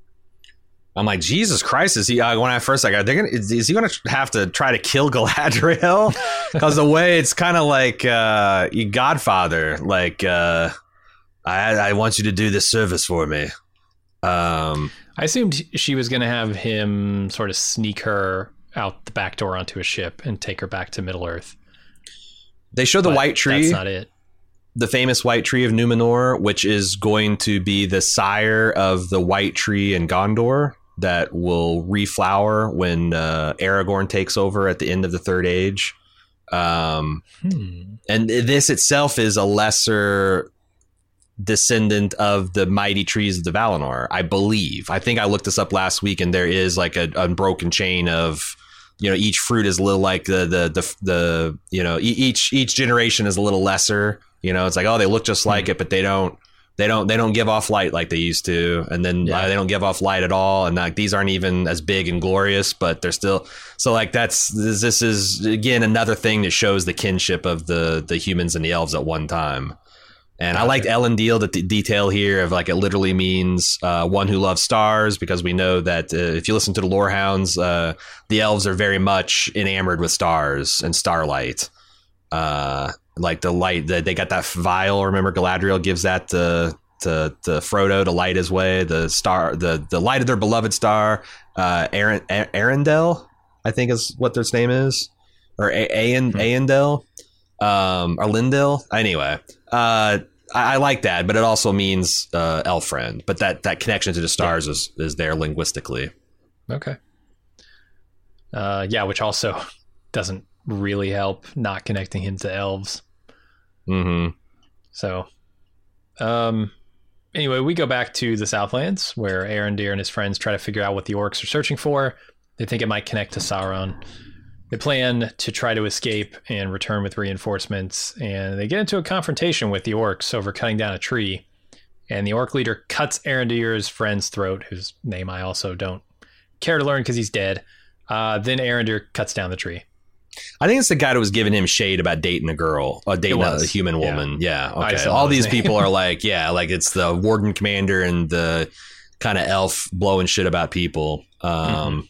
I'm like, Jesus Christ, is he, uh, when I first, like, are they gonna, is, is he going to have to try to kill Galadriel? Because the way it's kind of like uh, Godfather, like, uh, I, I want you to do this service for me. Um, I assumed she was going to have him sort of sneak her out the back door onto a ship and take her back to Middle-earth. They show the But white tree. That's not it. The famous white tree of Numenor, which is going to be the sire of the white tree in Gondor that will reflower when uh, Aragorn takes over at the end of the Third Age. Um, hmm. And this itself is a lesser descendant of the mighty trees of the Valinor, I believe. I think I looked this up last week, and there is like a unbroken chain of, you know, each fruit is a little like the the the, the you know, each each generation is a little lesser. You know, it's like, oh, they look just like mm. it, but they don't, they don't, they don't give off light like they used to. And then yeah. uh, they don't give off light at all. And like, these aren't even as big and glorious, but they're still, so like, that's, this, this is again, another thing that shows the kinship of the, the humans and the elves at one time. And gotcha. I liked Elendil, the d- detail here of like, it literally means uh, one who loves stars, because we know that uh, if you listen to the Lorehounds, uh, the elves are very much enamored with stars and starlight. Uh, like the light that they got that vial. Remember, Galadriel gives that to, to to Frodo to light his way. The star, the the light of their beloved star. Uh, Aaron Arendelle, I think is what their name is, or Aen Aendel, um, or Lindell. Anyway, uh, I, I like that, but it also means uh, elf friend. But that that connection to the stars yeah. is is there linguistically. Okay. Uh, yeah, which also doesn't really help not connecting him to elves. Mm-hmm. So, um, anyway, we go back to the Southlands where Arondir and his friends try to figure out what the orcs are searching for. They think it might connect to Sauron. They plan to try to escape and return with reinforcements, and they get into a confrontation with the orcs over cutting down a tree. And the orc leader cuts Arondir's friend's throat, whose name I also don't care to learn because he's dead. Uh, then Arondir cuts down the tree. I think it's the guy that was giving him shade about dating a girl, or dating a human woman. Yeah. yeah okay. All these people are like, yeah, like it's the warden commander and the kind of elf blowing shit about people. Um, mm-hmm.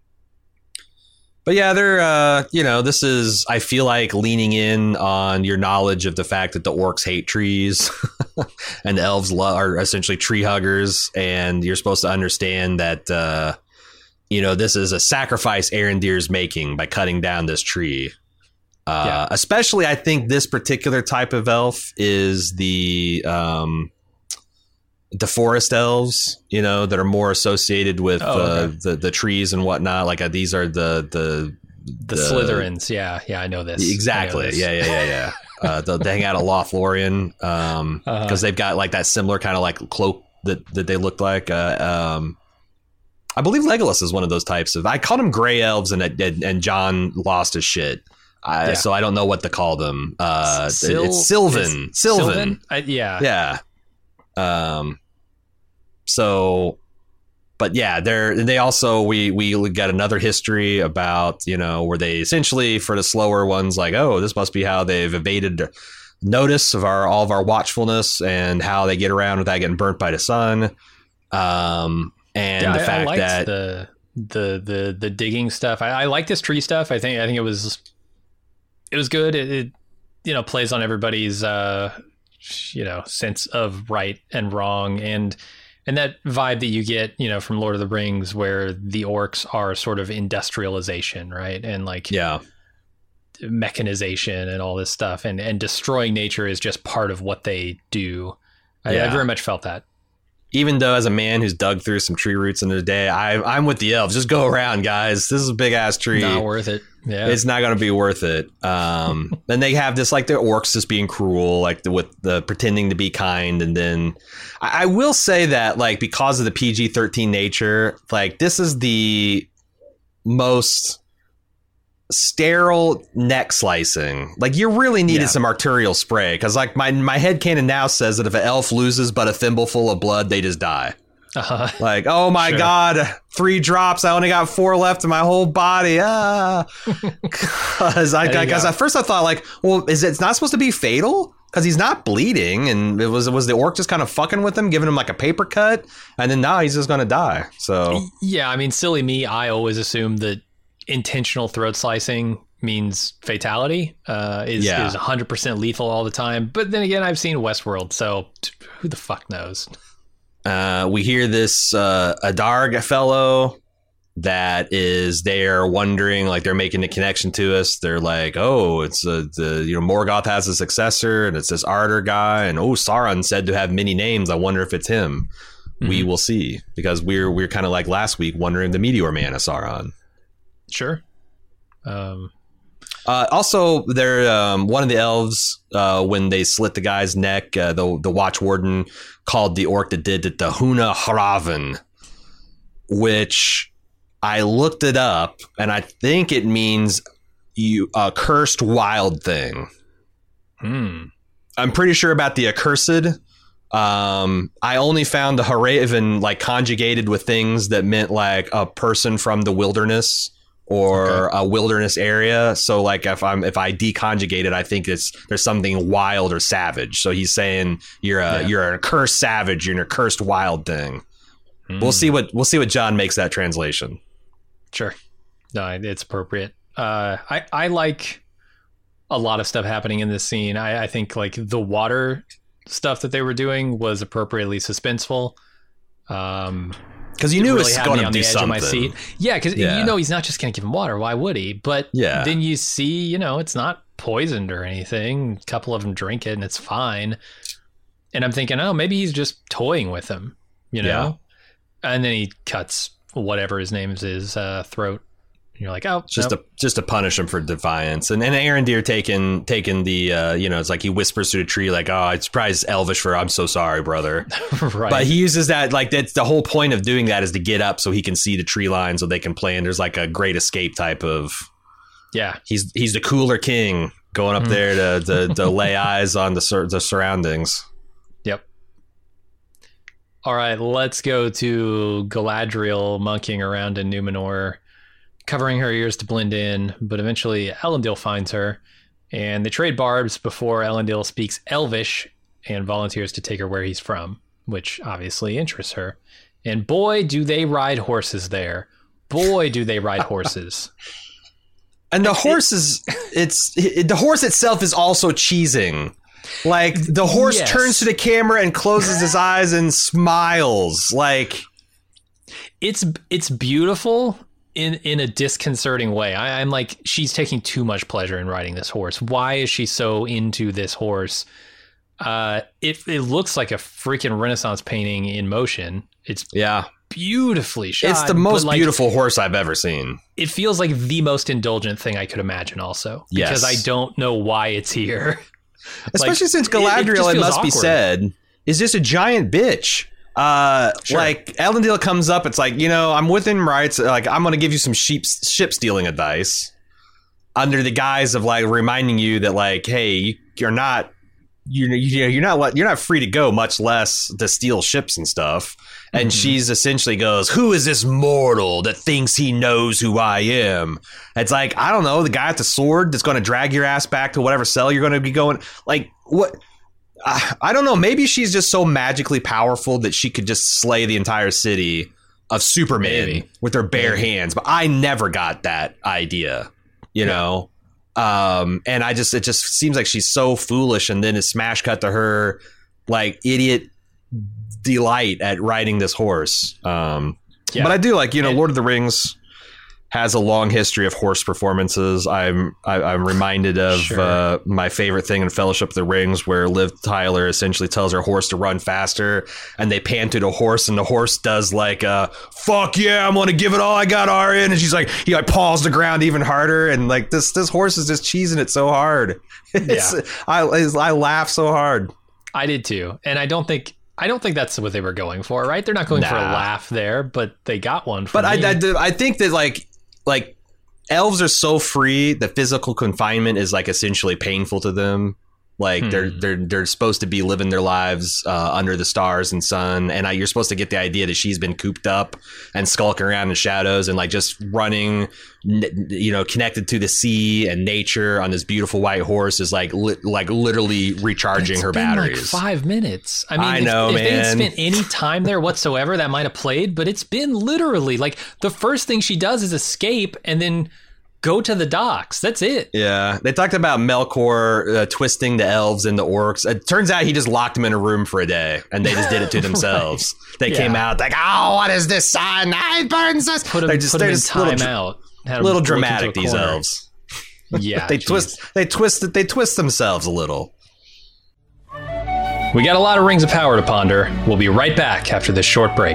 But yeah, they're, uh, you know, this is, I feel like, leaning in on your knowledge of the fact that the orcs hate trees and the elves lo- are essentially tree huggers. And you're supposed to understand that, uh, you know, this is a sacrifice Arondir's making by cutting down this tree. Uh, yeah. Especially, I think this particular type of elf is the um, the forest elves, you know, that are more associated with oh, okay. uh, the the trees and whatnot. Like uh, these are the the the, the Slytherins. Yeah, yeah, I know this. Exactly. Know this. Yeah, yeah, yeah, yeah. uh, they hang out at Lothlorien because um, uh-huh. they've got like that similar kind of like cloak that that they look like. Uh, um, I believe Legolas is one of those types of. I called them gray elves, and and, and John lost his shit. I, yeah. So I don't know what to call them. Uh, Sil- it's Sylvan. Sylvan. Sylvan? I, yeah. Yeah. Um. So, but yeah, they're they also we we got another history about, you know, where they essentially, for the slower ones, like, oh, this must be how they've evaded notice of our all of our watchfulness and how they get around without getting burnt by the sun. Um. And yeah, the fact I, I that the the the the digging stuff, I, I like this tree stuff. I think I think it was it was good. It, it you know plays on everybody's uh, you know sense of right and wrong, and and that vibe that you get, you know, from Lord of the Rings, where the orcs are sort of industrialization, right, and like yeah, mechanization and all this stuff, and and destroying nature is just part of what they do. I, yeah. I very much felt that. even though as a man who's dug through some tree roots in the day, I, I'm with the elves. Just go around, guys. This is a big ass tree. Not worth it. Yeah, it's not going to be worth it. Um, then they have this like the orcs just being cruel, like the, with the pretending to be kind, and then I, I will say that like because of the P G thirteen nature, like this is the most sterile neck slicing. Like you really needed yeah. some arterial spray because like my my headcanon now says that if an elf loses but a thimbleful of blood, they just die. Uh-huh. Like, oh my sure. God, three drops. I only got four left in my whole body. Ah, because I, because at first I thought like, well, is it, it's not supposed to be fatal? Because he's not bleeding, and it was was the orc just kind of fucking with him, giving him like a paper cut, and then now he's just gonna die. So yeah, I mean, silly me, I always assumed that intentional throat slicing means fatality. Uh, is yeah. is one hundred percent lethal all the time. But then again, I've seen Westworld, so who the fuck knows? Uh, we hear this uh, Adarg fellow that is there wondering, like they're making a connection to us. They're like, oh, it's uh, the you know Morgoth has a successor, and it's this Ardor guy, and oh, Sauron said to have many names. I wonder if it's him. Mm-hmm. We will see, because we're we're kind of like last week wondering the Meteor Man of Sauron. Sure. Um. Uh, also, there um, one of the elves uh, when they slit the guy's neck, uh, the the Watch Warden called the orc that did it the Huna Haravan, which I looked it up, and I think it means you a cursed wild thing. Hmm. I'm pretty sure about the accursed. Um, I only found the Haravan like conjugated with things that meant like a person from the wilderness. Or okay. a wilderness area. So like if I'm if I deconjugate it, I think it's there's something wild or savage. So he's saying you're a yeah. you're a cursed savage, you're an accursed wild thing. Mm. We'll see what we'll see what John makes that translation. Sure. No, it's appropriate. Uh, I, I like a lot of stuff happening in this scene. I, I think like the water stuff that they were doing was appropriately suspenseful. Um Because you knew it was really going to do something. My seat. Yeah, because yeah. you know he's not just going to give him water. Why would he? But yeah. then you see, you know, it's not poisoned or anything. A couple of them drink it and it's fine. And I'm thinking, oh, maybe he's just toying with him, you know? Yeah. And then he cuts whatever his name is, his uh, throat. And you're like, oh, just nope. to just to punish him for defiance. And and Arondir taking taking the uh, you know, it's like he whispers to the tree like, oh, I surprised Elvish for I'm so sorry, brother. Right. But he uses that like that's the whole point of doing that is to get up so he can see the tree line so they can play. And there's like a great escape type of yeah. He's he's the cooler king going up mm. there to, to to lay eyes on the sur- the surroundings. Yep. All right, let's go to Galadriel monkeying around in Numenor, covering her ears to blend in, but eventually Elendil finds her, and they trade barbs before Elendil speaks Elvish and volunteers to take her where he's from, which obviously interests her. And boy, do they ride horses there. Boy, do they ride horses. And the horse is, it's, it, the horse itself is also cheesing. Like, the horse yes. turns to the camera and closes his eyes and smiles. Like, it's it's beautiful in in a disconcerting way. I, I'm like, she's taking too much pleasure in riding this horse. Why is she so into this horse? Uh, it it looks like a freaking Renaissance painting in motion. It's yeah, beautifully shot. It's the most like, beautiful horse I've ever seen. It feels like the most indulgent thing I could imagine. Also, yes. because I don't know why it's here. Especially like, since Galadriel, it, it, it must awkward. be said, is just a giant bitch. Uh, sure. Like Elendil comes up, it's like, you know, I'm within rights. Like, I'm going to give you some sheep ship stealing advice under the guise of like reminding you that like, hey, you're not, you you you're not you're not free to go, much less to steal ships and stuff. And mm-hmm. she's essentially goes, who is this mortal that thinks he knows who I am? It's like, I don't know, the guy with the sword that's going to drag your ass back to whatever cell you're going to be going. Like, what? Uh, I don't know. Maybe she's just so magically powerful that she could just slay the entire city of Superman Maybe. with her bare Maybe. hands. But I never got that idea, you yeah. know? Um, and I just, it just seems like she's so foolish. And then a smash cut to her, like, idiot delight at riding this horse. Um, yeah. But I do like, you know, and, Lord of the Rings, has a long history of horse performances. I'm I, I'm reminded of Sure. uh, my favorite thing in Fellowship of the Rings, where Liv Tyler essentially tells her horse to run faster, and they pan to the horse, and the horse does like, uh, "Fuck yeah, I'm gonna give it all I got, Arya," and she's like, he like paws the ground even harder, and like this this horse is just cheesing it so hard. It's, Yeah. I I laugh so hard. I did too, and I don't think I don't think that's what they were going for, right? They're not going for a Nah. laugh there, but they got one. But I, me. I, I think that like like elves are so free that physical confinement is like essentially painful to them. Like Hmm. they're they're they're supposed to be living their lives uh, under the stars and sun, and I, you're supposed to get the idea that she's been cooped up and skulking around in shadows and like just running, n- you know, connected to the sea and nature on this beautiful white horse is like li- like literally recharging It's her been batteries. Like five minutes. I mean, I if, know, if they had man. spent any time there whatsoever, that might have played. But it's been literally like the first thing she does is escape and then go to the docks. That's it. Yeah, they talked about Melkor uh, twisting the elves and the orcs. It turns out he just locked them in a room for a day, and they just did it to themselves. They Yeah. came out like, "Oh, what is this sign? It burns us." Put them, They're just, put they're them in just little, timeout. Had 'em little look into dramatic. a These corner. elves. Yeah, They geez. twist. They twist. They twist themselves a little. We got a lot of rings of power to ponder. We'll be right back after this short break.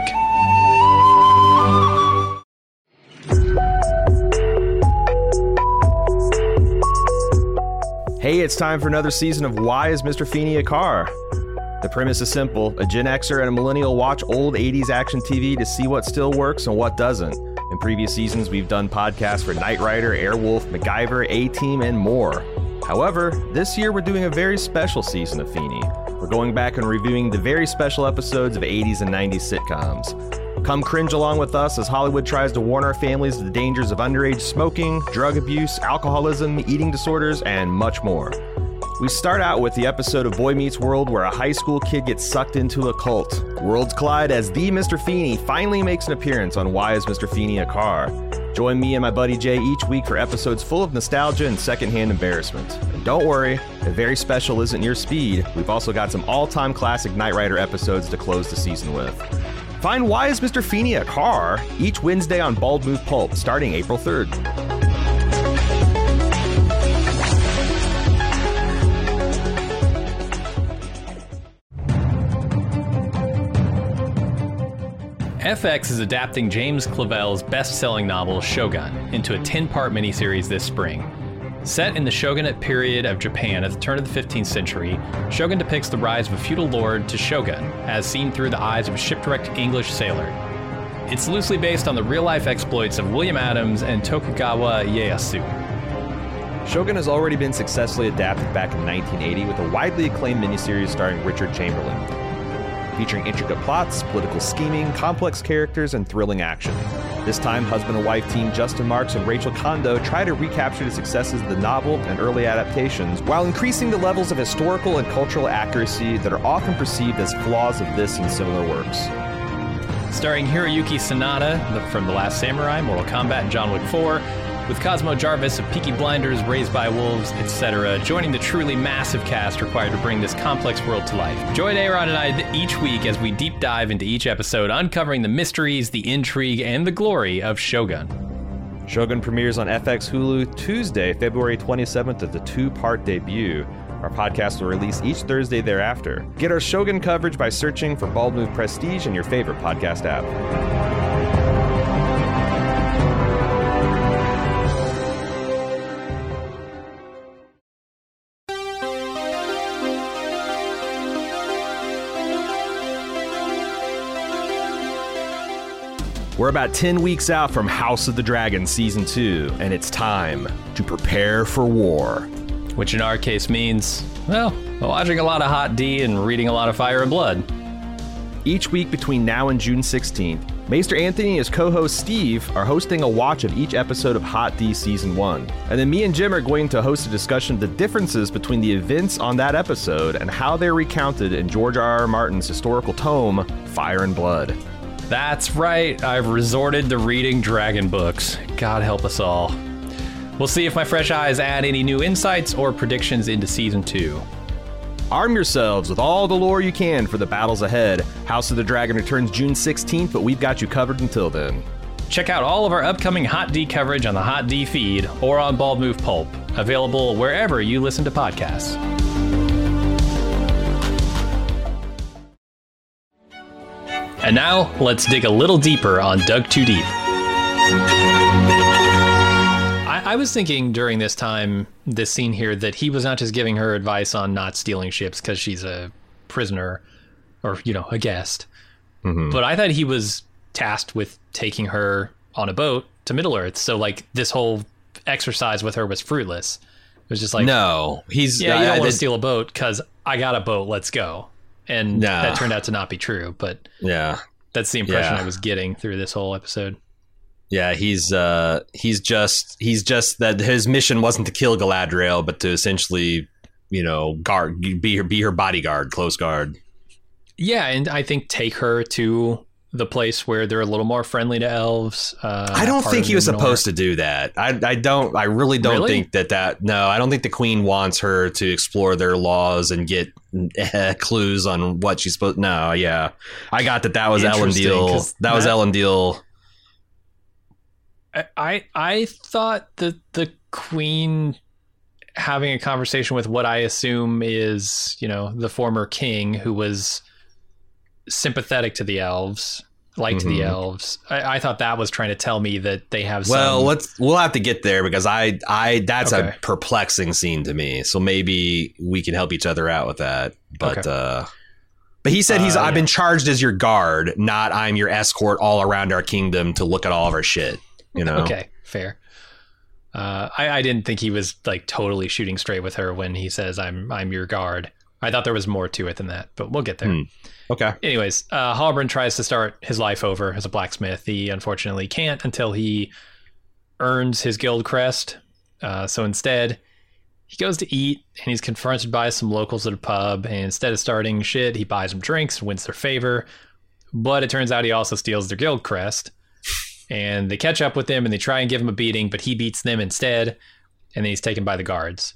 Hey, it's time for another season of Why is Mister Feeney a Car? The premise is simple. A Gen Xer and a millennial watch old eighties action T V to see what still works and what doesn't. In previous seasons, we've done podcasts for Knight Rider, Airwolf, MacGyver, A-Team, and more. However, this year we're doing a very special season of Feeney. We're going back and reviewing the very special episodes of eighties and nineties sitcoms. Come cringe along with us as Hollywood tries to warn our families of the dangers of underage smoking, drug abuse, alcoholism, eating disorders, and much more. We start out with the episode of Boy Meets World where a high school kid gets sucked into a cult. Worlds collide as the Mister Feeney finally makes an appearance on Why is Mister Feeney a Car? Join me and my buddy Jay each week for episodes full of nostalgia and secondhand embarrassment. And don't worry, if very special isn't your speed, we've also got some all-time classic Knight Rider episodes to close the season with. Find Why is Mister Feeney a Car? Each Wednesday on Bald Move Pulp, starting April third. F X is adapting James Clavell's best-selling novel Shogun into a ten-part miniseries this spring. Set in the shogunate period of Japan at the turn of the fifteenth century, Shogun depicts the rise of a feudal lord to shogun, as seen through the eyes of a shipwrecked English sailor. It's loosely based on the real-life exploits of William Adams and Tokugawa Ieyasu. Shogun has already been successfully adapted back in nineteen eighty with a widely acclaimed miniseries starring Richard Chamberlain, featuring intricate plots, political scheming, complex characters, and thrilling action. This time, husband and wife team Justin Marks and Rachel Kondo try to recapture the successes of the novel and early adaptations while increasing the levels of historical and cultural accuracy that are often perceived as flaws of this and similar works. Starring Hiroyuki Sanada from The Last Samurai, Mortal Kombat, and John Wick four, with Cosmo Jarvis of Peaky Blinders, Raised by Wolves, et cetera, joining the truly massive cast required to bring this complex world to life. Join Aaron and I each week as we deep dive into each episode, uncovering the mysteries, the intrigue, and the glory of Shogun. Shogun premieres on F X Hulu Tuesday, February twenty-seventh at the two-part debut. Our podcast will release each Thursday thereafter. Get our Shogun coverage by searching for Bald Move Prestige in your favorite podcast app. We're about ten weeks out from House of the Dragon Season two, and it's time to prepare for war. Which in our case means, well, watching a lot of Hot D and reading a lot of Fire and Blood. Each week between now and June sixteenth, Maester Anthony and his co-host Steve are hosting a watch of each episode of Hot D Season one. And then me and Jim are going to host a discussion of the differences between the events on that episode and how they're recounted in George R R. Martin's historical tome, Fire and Blood. That's right, I've resorted to reading dragon books. God help us all. We'll see if my fresh eyes add any new insights or predictions into Season two. Arm yourselves with all the lore you can for the battles ahead. House of the Dragon returns June sixteenth, but we've got you covered until then. Check out all of our upcoming Hot D coverage on the Hot D feed or on Bald Move Pulp, available wherever you listen to podcasts. And now, let's dig a little deeper on Dug Too Deep. I, I was thinking during this time, this scene here, that he was not just giving her advice on not stealing ships because she's a prisoner or, you know, a guest. Mm-hmm. But I thought he was tasked with taking her on a boat to Middle-earth. So, like, this whole exercise with her was fruitless. It was just like, no, he's yeah, you don't uh, want to steal a boat because I got a boat. Let's go. And nah. that turned out to not be true. But yeah, that's the impression yeah. I was getting through this whole episode. Yeah, he's uh, he's just he's just that his mission wasn't to kill Galadriel, but to essentially, you know, guard, be her be her bodyguard, close guard. Yeah, and I think take her to the place where they're a little more friendly to elves. Uh, I don't think he was supposed to do that. I, I don't. I really don't really? think that that. No, I don't think the queen wants her to explore their laws and get uh, clues on what she's supposed. No, yeah, I got that. That was Elendil. That, that was Elendil. I I thought that the queen having a conversation with what I assume is, you know, the former king who was sympathetic to the elves, liked mm-hmm. the elves. I, I thought that was trying to tell me that they have. Well, some... let's we'll have to get there because I I that's okay. a perplexing scene to me. So maybe we can help each other out with that. But okay. uh, but he said he's uh, I've yeah. been charged as your guard, not I'm your escort all around our kingdom to look at all of our shit. You know. Okay, fair. Uh, I, I didn't think he was like totally shooting straight with her when he says I'm I'm your guard. I thought there was more to it than that, but we'll get there. Hmm. Okay. Anyways, uh, Halbrand tries to start his life over as a blacksmith. He unfortunately can't until he earns his guild crest. Uh, so instead, he goes to eat, and he's confronted by some locals at a pub. And instead of starting shit, he buys them drinks and wins their favor. But it turns out he also steals their guild crest. And they catch up with him, and they try and give him a beating, but he beats them instead. And then he's taken by the guards.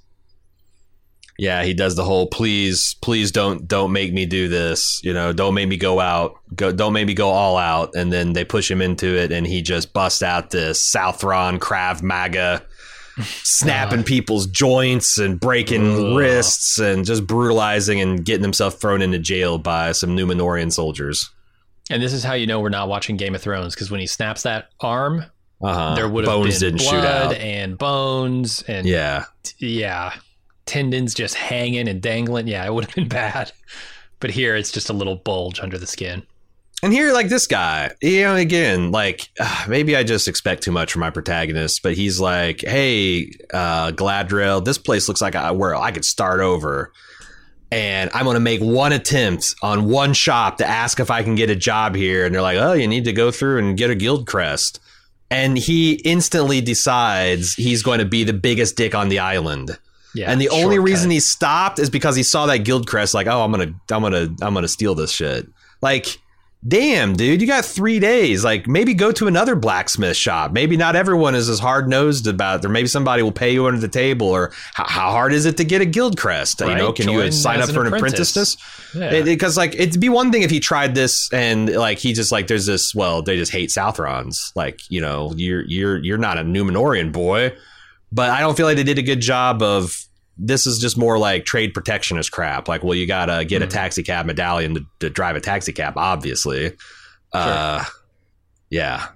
Yeah, he does the whole please, please don't don't make me do this. You know, don't make me go out. Go, don't make me go all out. And then they push him into it, and he just busts out this Southron Krav Maga, snapping uh, people's joints and breaking uh, wrists and just brutalizing and getting himself thrown into jail by some Numenorian soldiers. And this is how you know we're not watching Game of Thrones, because when he snaps that arm, uh-huh. there would have bones been didn't blood shoot out. and bones and yeah, t- yeah. tendons just hanging and dangling. Yeah, it would have been bad. But here it's just a little bulge under the skin. And here, like this guy, you know, again, like uh, maybe I just expect too much from my protagonist, but he's like, hey, uh, Galadriel, this place looks like I, where I could start over. And I'm going to make one attempt on one shop to ask if I can get a job here. And they're like, oh, you need to go through and get a guild crest. And he instantly decides he's going to be the biggest dick on the island. Yeah, and the only shortcut. reason he stopped is because he saw that guild crest, like, oh, I'm gonna, I'm gonna, I'm gonna steal this shit. Like, damn, dude, you got three days. Like, maybe go to another blacksmith shop. Maybe not everyone is as hard nosed about it. Or maybe somebody will pay you under the table. Or how, how hard is it to get a guild crest? Right? You know, can Join you sign up for an apprentice? Because yeah. it, like, it'd be one thing if he tried this and like he just like there's this. Well, they just hate Southrons. Like, you know, you're you're you're not a Numenorian boy. But I don't feel like they did a good job of, this is just more like trade protectionist crap. Like, well, you got to get mm. a taxi cab medallion to, to drive a taxi cab, obviously. Sure. Uh, yeah.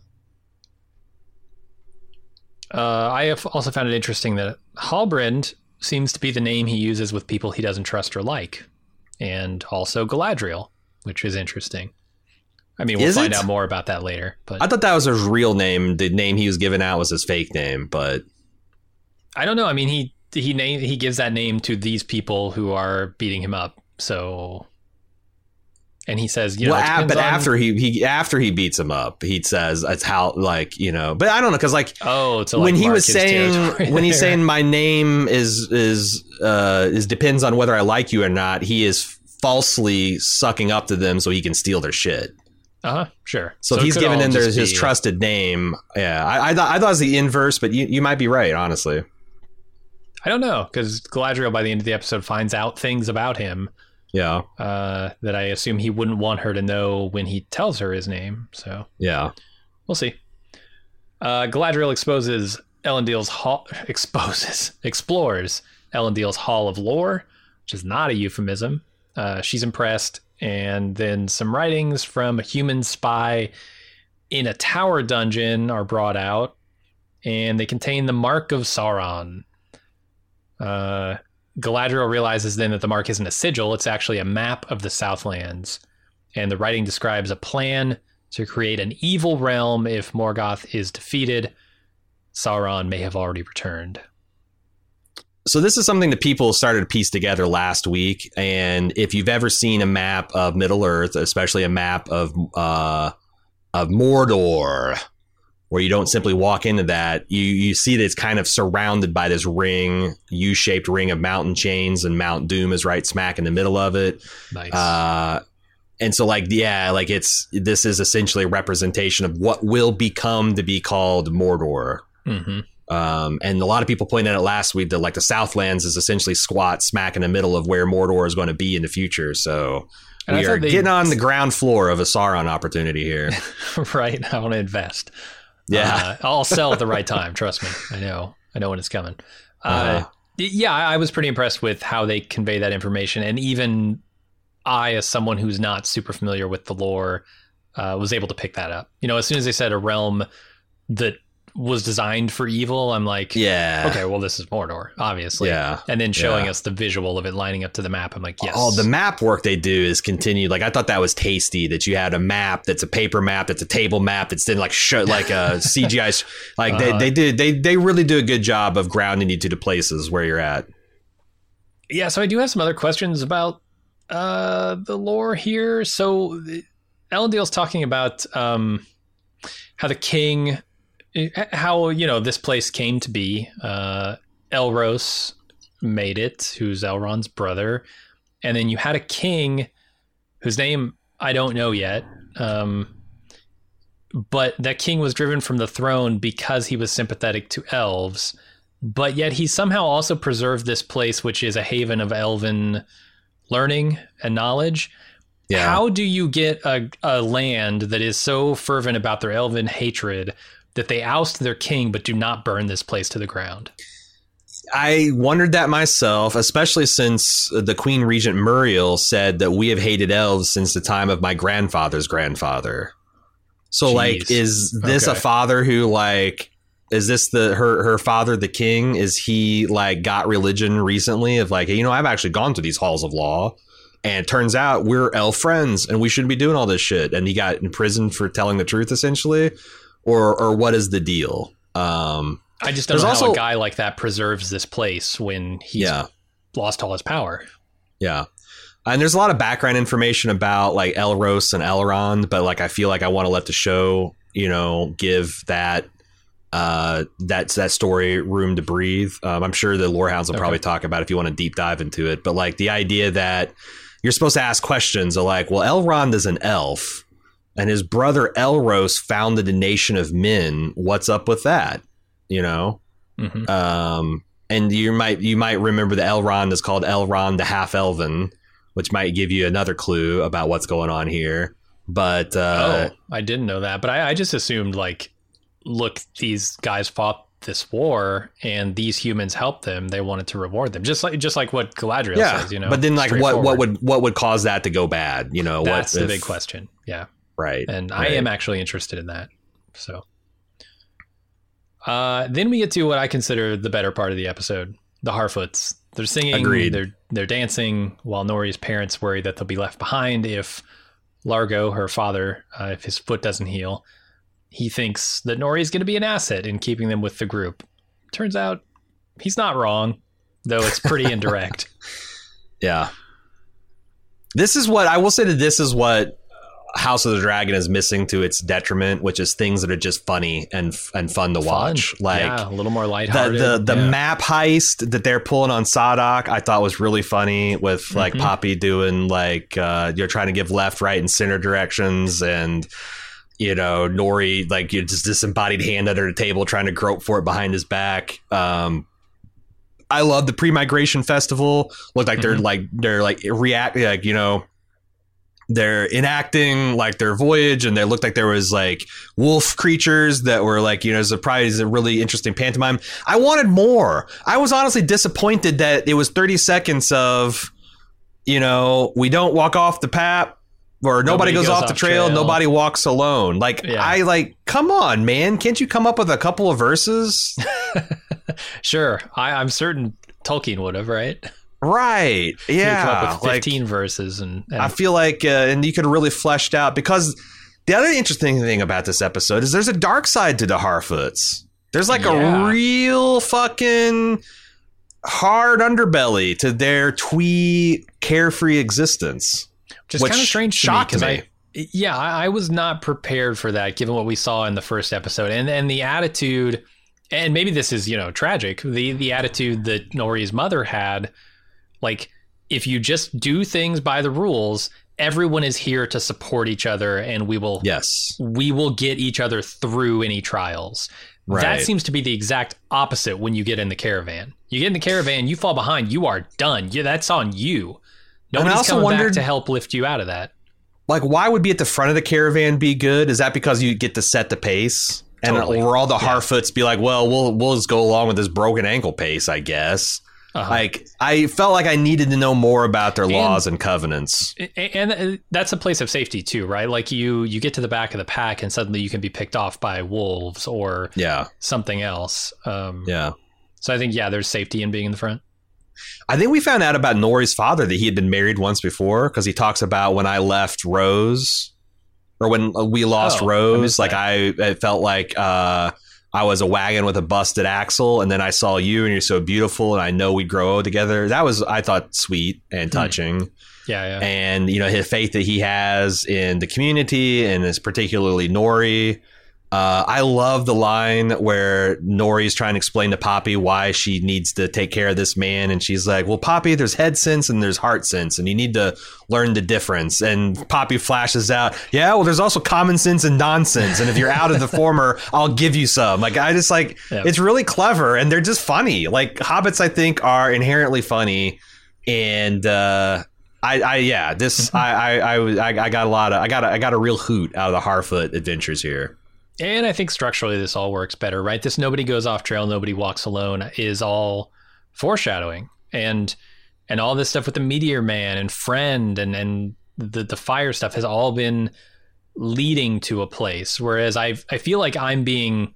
Uh, I have also found it interesting that Halbrand seems to be the name he uses with people he doesn't trust or like. And also Galadriel, which is interesting. I mean, we'll is find it? out more about that later. But I thought that was his real name. The name he was giving out was his fake name, but... I don't know. I mean, he he name he gives that name to these people who are beating him up. So, and he says, you know, well, it but on... after he he after he beats him up, he says it's how, like, you know. But I don't know, because like oh, to, like, when he was saying when he's saying my name is is uh is depends on whether I like you or not, he is falsely sucking up to them so he can steal their shit. Uh-huh, sure. So, so he's giving in their, his be, trusted name. Yeah, I I, th- I thought it was the inverse, but you, you might be right, honestly. I don't know, because Galadriel, by the end of the episode, finds out things about him. Yeah. Uh, that I assume he wouldn't want her to know when he tells her his name. So yeah, we'll see. Uh, Galadriel exposes Elendil's hall, exposes, explores Elendil's Hall of Lore, which is not a euphemism. Uh, she's impressed, and then some writings from a human spy in a tower dungeon are brought out, and they contain the Mark of Sauron. Uh, Galadriel realizes then that the mark isn't a sigil, it's actually a map of the Southlands, and the writing describes a plan to create an evil realm if Morgoth is defeated. Sauron may have already returned. So this is something that people started to piece together last week. And if you've ever seen a map of Middle-earth, especially a map of uh, of Mordor, where you don't simply walk into that, you, you see that it's kind of surrounded by this ring, U-shaped ring of mountain chains, and Mount Doom is right smack in the middle of it. Nice. Uh, and so, like, yeah, like it's this is essentially a representation of what will become to be called Mordor. Mm-hmm. Um, and a lot of people pointed out last week that like the Southlands is essentially squat smack in the middle of where Mordor is going to be in the future. So and we are they... getting on the ground floor of a Sauron opportunity here. Right. I want to invest. Yeah. Uh, I'll sell at the right time. Trust me. I know. I know when it's coming. Uh, uh-huh. Yeah, I was pretty impressed with how they convey that information. And even I, as someone who's not super familiar with the lore, uh, was able to pick that up. You know, as soon as they said a realm that was designed for evil, I'm like, yeah, okay, well, this is Mordor, obviously. Yeah. And then showing yeah. us the visual of it lining up to the map, I'm like, yes. Oh, the map work they do is continued. Like, I thought that was tasty, that you had a map that's a paper map, that's a table map, that's then like show, like a C G I. Like uh, they, they did, they, they really do a good job of grounding you to the places where you're at. Yeah. So I do have some other questions about uh, the lore here. So Elendil's talking about um, how the king, how, you know, this place came to be. uh, Elros made it, who's Elrond's brother. And then you had a king whose name I don't know yet. Um, but that king was driven from the throne because he was sympathetic to elves. But yet he somehow also preserved this place, which is a haven of elven learning and knowledge. Yeah. How do you get a, a land that is so fervent about their elven hatred that they oust their king but do not burn this place to the ground? I wondered that myself, especially since the Queen Regent Muriel said that we have hated elves since the time of my grandfather's grandfather. So, Jeez. like, is this okay. a father who, like, is this the her her father, the king? Is he, like, got religion recently of, like, hey, you know, I've actually gone to these halls of law, and it turns out we're elf friends and we shouldn't be doing all this shit. And he got imprisoned for telling the truth, essentially. Or or what is the deal? Um, I just don't know also, how a guy like that preserves this place when he's yeah. lost all his power. Yeah. And there's a lot of background information about like Elros and Elrond, but like I feel like I want to let the show, you know, give that uh, that that story room to breathe. Um, I'm sure the Lorehounds will okay. probably talk about it if you want to deep dive into it. But like the idea that you're supposed to ask questions of like, well, Elrond is an elf. And his brother Elros founded a nation of men. What's up with that? You know, mm-hmm. um, and you might you might remember the Elrond is called Elrond the Half Elven, which might give you another clue about what's going on here. But uh, oh, I didn't know that. But I, I just assumed like, look, these guys fought this war, and these humans helped them. They wanted to reward them, just like just like what Galadriel yeah, says. You know, but then like what what would what would cause that to go bad? You know, that's what the if, big question. Yeah. Right. And right. I am actually interested in that. So uh, then we get to what I consider the better part of the episode, the Harfoots. They're singing, Agreed. they're they're dancing, while Nori's parents worry that they'll be left behind if Largo, her father, uh, if his foot doesn't heal. He thinks that Nori is going to be an asset in keeping them with the group. Turns out he's not wrong, though it's pretty indirect. Yeah. This is what I will say that this is what House of the Dragon is missing to its detriment, which is things that are just funny and and fun to fun. watch. Like yeah, a little more lighthearted. The the, the yeah. map heist that they're pulling on Sadok, I thought was really funny, with like mm-hmm. Poppy doing like uh, you're trying to give left, right, and center directions, and you know Nori like you just disembodied hand under the table trying to grope for it behind his back. Um, I love the pre-migration festival. Looked like mm-hmm. they're like they're like react like you know. they're enacting like their voyage, and they looked like there was like wolf creatures that were like, you know, surprised, a really interesting pantomime. I wanted more. I was honestly disappointed that it was thirty seconds of, you know, we don't walk off the path. Or nobody, nobody goes, goes off, off the trail, trail, nobody walks alone. Like, yeah. I like, come on, man. Can't you come up with a couple of verses? Sure. I, I'm certain Tolkien would have, right? Right. Yeah. Come up with fifteen like, verses. and, and I feel like, uh, and you could really fleshed out, because the other interesting thing about this episode is there's a dark side to the Harfoots. There's like yeah. a real fucking hard underbelly to their twee carefree existence. Which is kind of strange to me, because I, yeah, I, I was not prepared for that, given what we saw in the first episode, and and the attitude, and maybe this is, you know, tragic. The the attitude that Nori's mother had, like, if you just do things by the rules, everyone is here to support each other, and we will, yes, we will get each other through any trials. Right. That seems to be the exact opposite when you get in the caravan. You get in the caravan, you fall behind, you are done. Yeah, that's on you. Nobody's coming wondered, back to help lift you out of that. Like, why would be at the front of the caravan be good? Is that because you get to set the pace? And totally. Or all the yeah. Harfoots be like, well, we'll we'll just go along with this broken ankle pace, I guess. Uh-huh. Like, I felt like I needed to know more about their and, laws and covenants. And that's a place of safety too, right? Like, you you get to the back of the pack and suddenly you can be picked off by wolves or yeah. something else. Um, yeah. So I think, yeah, there's safety in being in the front. I think we found out about Nori's father that he had been married once before, because he talks about when I left Rose, or when we lost oh, Rose, I like I it felt like uh, I was a wagon with a busted axle, and then I saw you and you're so beautiful, and I know we'd grow old together. That was, I thought, sweet and touching. Hmm. Yeah, yeah. And, you know, his faith that he has in the community, and is particularly Nori. Uh, I love the line where Nori's trying to explain to Poppy why she needs to take care of this man. And she's like, well, Poppy, there's head sense and there's heart sense, and you need to learn the difference. And Poppy flashes out, yeah, well, there's also common sense and nonsense. And if you're out of the former, I'll give you some. Like, I just like, yeah. It's really clever, and they're just funny. Like, hobbits, I think, are inherently funny. And, uh, I, I, yeah, this, I, I, I, I got a lot of, I got, a, I got a real hoot out of the Harfoot adventures here. And I think structurally this all works better, right? This nobody goes off trail, nobody walks alone is all foreshadowing. And and all this stuff with the Meteor Man and Friend and, and the, the fire stuff has all been leading to a place. Whereas I I feel like I'm being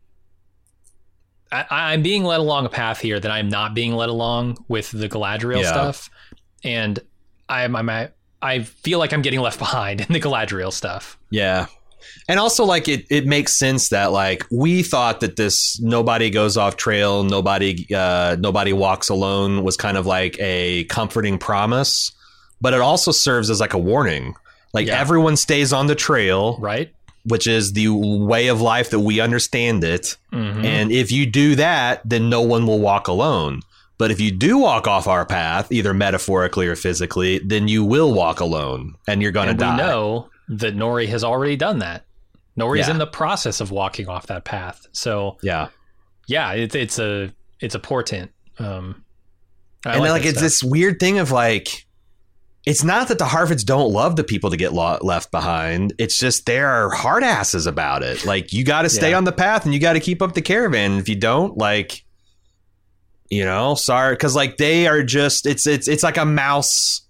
I, I'm being led along a path here that I'm not being led along with the Galadriel yeah. stuff. And I'm, I'm I, I feel like I'm getting left behind in the Galadriel stuff. Yeah. And also, like, it, it makes sense that, like, we thought that this nobody goes off trail, nobody uh, nobody walks alone was kind of like a comforting promise. But it also serves as like a warning. Like, yeah. everyone stays on the trail. Right. Which is the way of life that we understand it. Mm-hmm. And if you do that, then no one will walk alone. But if you do walk off our path, either metaphorically or physically, then you will walk alone and you're going to die. We know that Nori has already done that. Nori's yeah. in the process of walking off that path. So yeah, yeah, it's it's a it's a portent. Um, I and like, like it's stuff. This weird thing of like, it's not that the Harfoots don't love the people to get lo- left behind. It's just they're hard asses about it. Like, you got to stay yeah. on the path and you got to keep up the caravan. If you don't, like, you know, sorry, because like they are just it's it's it's like a mouse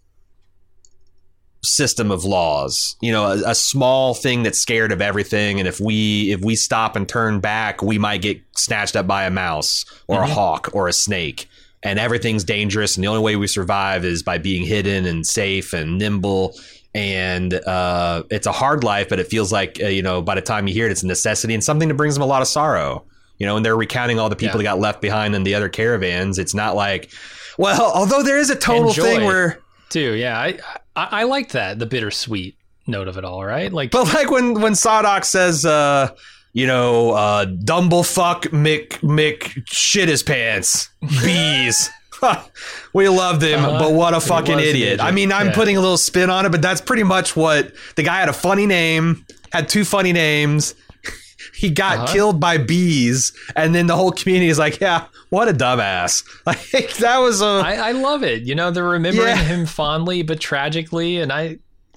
system of laws, you know, a, a small thing that's scared of everything, and if we if we stop and turn back, we might get snatched up by a mouse or mm-hmm. a hawk or a snake, and everything's dangerous, and the only way we survive is by being hidden and safe and nimble. And uh it's a hard life, but it feels like uh, you know, by the time you hear it, it's a necessity and something that brings them a lot of sorrow, you know. And they're recounting all the people yeah. that got left behind in the other caravans. It's not like, well, although there is a total Enjoy. thing where too yeah I, I I liked that, the bittersweet note of it all, right? Like, but like when when Sadok says uh you know uh Dumblefuck Mick Mick shit his pants bees. We love them, uh-huh. but what a fucking idiot. I mean, I'm yeah. putting a little spin on it, but that's pretty much what the guy had. A funny name, had two funny names. He got uh-huh. killed by bees, and then the whole community is like, yeah, what a dumbass. Like, that was a... I, I love it. You know, they're remembering yeah. him fondly, but tragically, and I...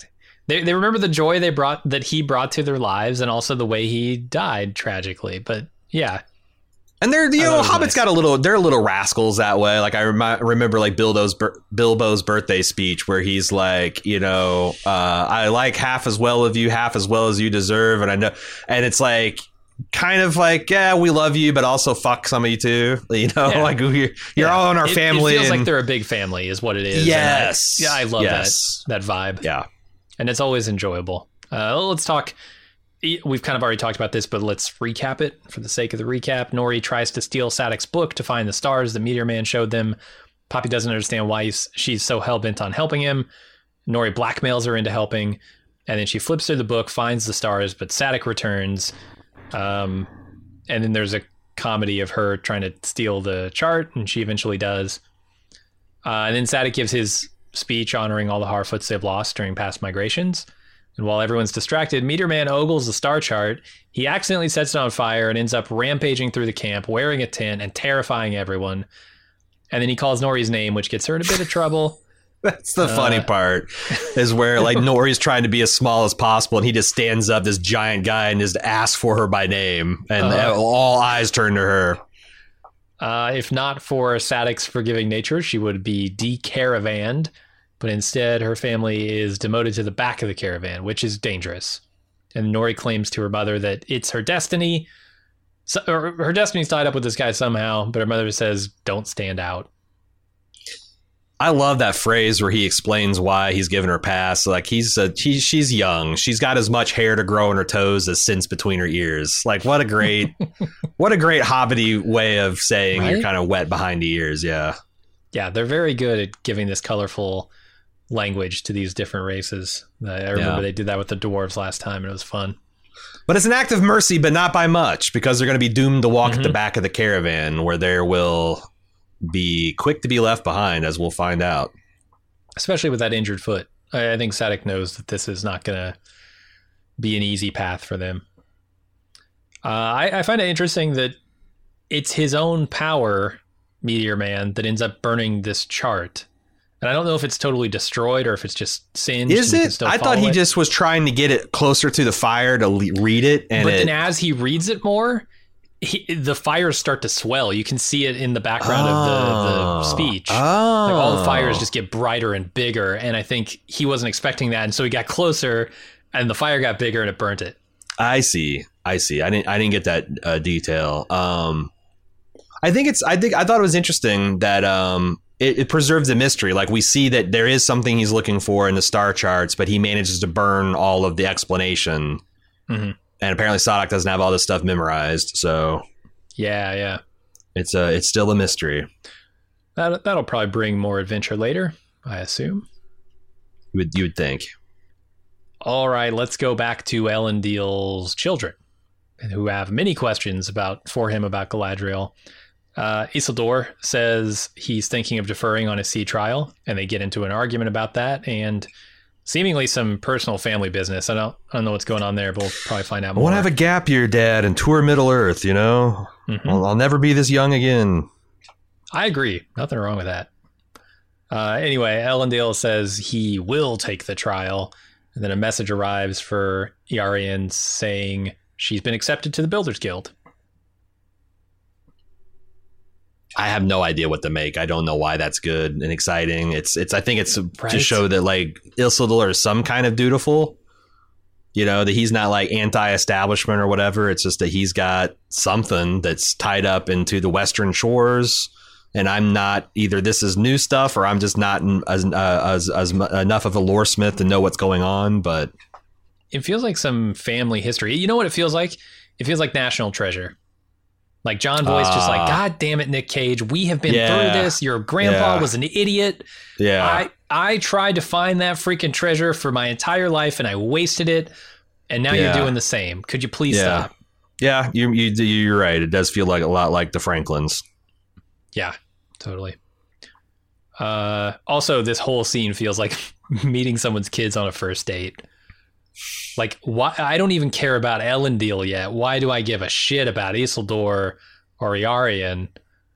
they they remember the joy they brought that he brought to their lives, and also the way he died tragically. But yeah. And they're, you know, Hobbits nice. got a little, they're little rascals that way. Like I remi- remember like Bilbo's, Bilbo's birthday speech where he's like, you know, uh, I like half as well of you, half as well as you deserve. And I know, and it's like, kind of like, yeah, we love you, but also fuck some of you too. You know, yeah. like you're, you're yeah. all in our it, family. It feels and, like they're a big family is what it is. Yes. I, yeah, I love yes. that, that vibe. Yeah. And it's always enjoyable. Uh, let's talk. We've kind of already talked about this, but let's recap it for the sake of the recap. Nori tries to steal Sadek's book to find the stars the Meteor Man showed them. Poppy doesn't understand why he's, she's so hell-bent on helping him. Nori blackmails her into helping, and then she flips through the book, finds the stars, but Sadek returns. Um, and then there's a comedy of her trying to steal the chart, and she eventually does. Uh, and then Sadek gives his speech honoring all the Harfoots they've lost during past migrations. And while everyone's distracted, Meteor Man ogles the star chart. He accidentally sets it on fire and ends up rampaging through the camp, wearing a tent and terrifying everyone. And then he calls Nori's name, which gets her in a bit of trouble. That's the uh, funny part, is where like Nori's trying to be as small as possible, and he just stands up, this giant guy, and just asks for her by name, and uh, all eyes turn to her. Uh, if not for Sadek's forgiving nature, she would be de-caravanned. But instead, her family is demoted to the back of the caravan, which is dangerous. And Nori claims to her mother that it's her destiny. So, or her destiny's tied up with this guy somehow, but her mother says, don't stand out. I love that phrase where he explains why he's given her a pass. Like he's a, he, she's young. She's got as much hair to grow on her toes as since between her ears. Like what a great, what a great hobbity way of saying right? You're kind of wet behind the ears. Yeah. Yeah. They're very good at giving this colorful language to these different races. Uh, I remember yeah. they did that with the dwarves last time, and it was fun. But it's an act of mercy, but not by much, because they're going to be doomed to walk mm-hmm. at the back of the caravan, where there will be quick to be left behind, as we'll find out. Especially with that injured foot. I, I think Sadek knows that this is not going to be an easy path for them. Uh, I, I find it interesting that it's his own power, Meteor Man, that ends up burning this chart. And I don't know if it's totally destroyed or if it's just singed. Is it? I thought he it. just was trying to get it closer to the fire to le- read it. And but it... then as he reads it more, he, the fires start to swell. You can see it in the background oh. of the, the speech. Oh. Like all the fires just get brighter and bigger. And I think he wasn't expecting that. And so he got closer and the fire got bigger and it burnt it. I see. I see. I didn't I didn't get that uh, detail. Um, I think it's I think I thought it was interesting that um, it, it preserves the mystery. Like we see that there is something he's looking for in the star charts, but he manages to burn all of the explanation. Mm-hmm. And apparently Sadek doesn't have all this stuff memorized. So yeah, yeah, it's a it's still a mystery. That that'll probably bring more adventure later, I assume. You would you would think. All right, let's go back to Elendil's children, who have many questions about for him about Galadriel. Uh, Isildur says he's thinking of deferring on his sea trial, and they get into an argument about that and seemingly some personal family business. I don't, I don't know what's going on there, but we'll probably find out more. I want to have a gap year, Dad, and tour Middle Earth. You know, mm-hmm. I'll, I'll never be this young again. I agree. Nothing wrong with that. Uh, anyway, Elendil says he will take the trial, and then a message arrives for Iarian saying she's been accepted to the Builders Guild. I have no idea what to make. I don't know why that's good and exciting. It's it's. I think it's right? to show that like Isildur is some kind of dutiful. You know, that he's not like anti-establishment or whatever. It's just that he's got something that's tied up into the Western Shores. And I'm not either this is new stuff or I'm just not as, uh, as, as enough of a lore smith to know what's going on. But it feels like some family history. You know what it feels like? It feels like National Treasure. Like John Boyce uh, just like, God damn it, Nick Cage. We have been yeah, through this. Your grandpa yeah. was an idiot. Yeah. I, I tried to find that freaking treasure for my entire life and I wasted it. And now yeah. you're doing the same. Could you please yeah. stop? Yeah, you, you, you're right. It does feel like a lot like the Franklins. Yeah, totally. Uh, also, this whole scene feels like meeting someone's kids on a first date. Like, why? I don't even care about Elendil yet. Why do I give a shit about Isildur or Iarian?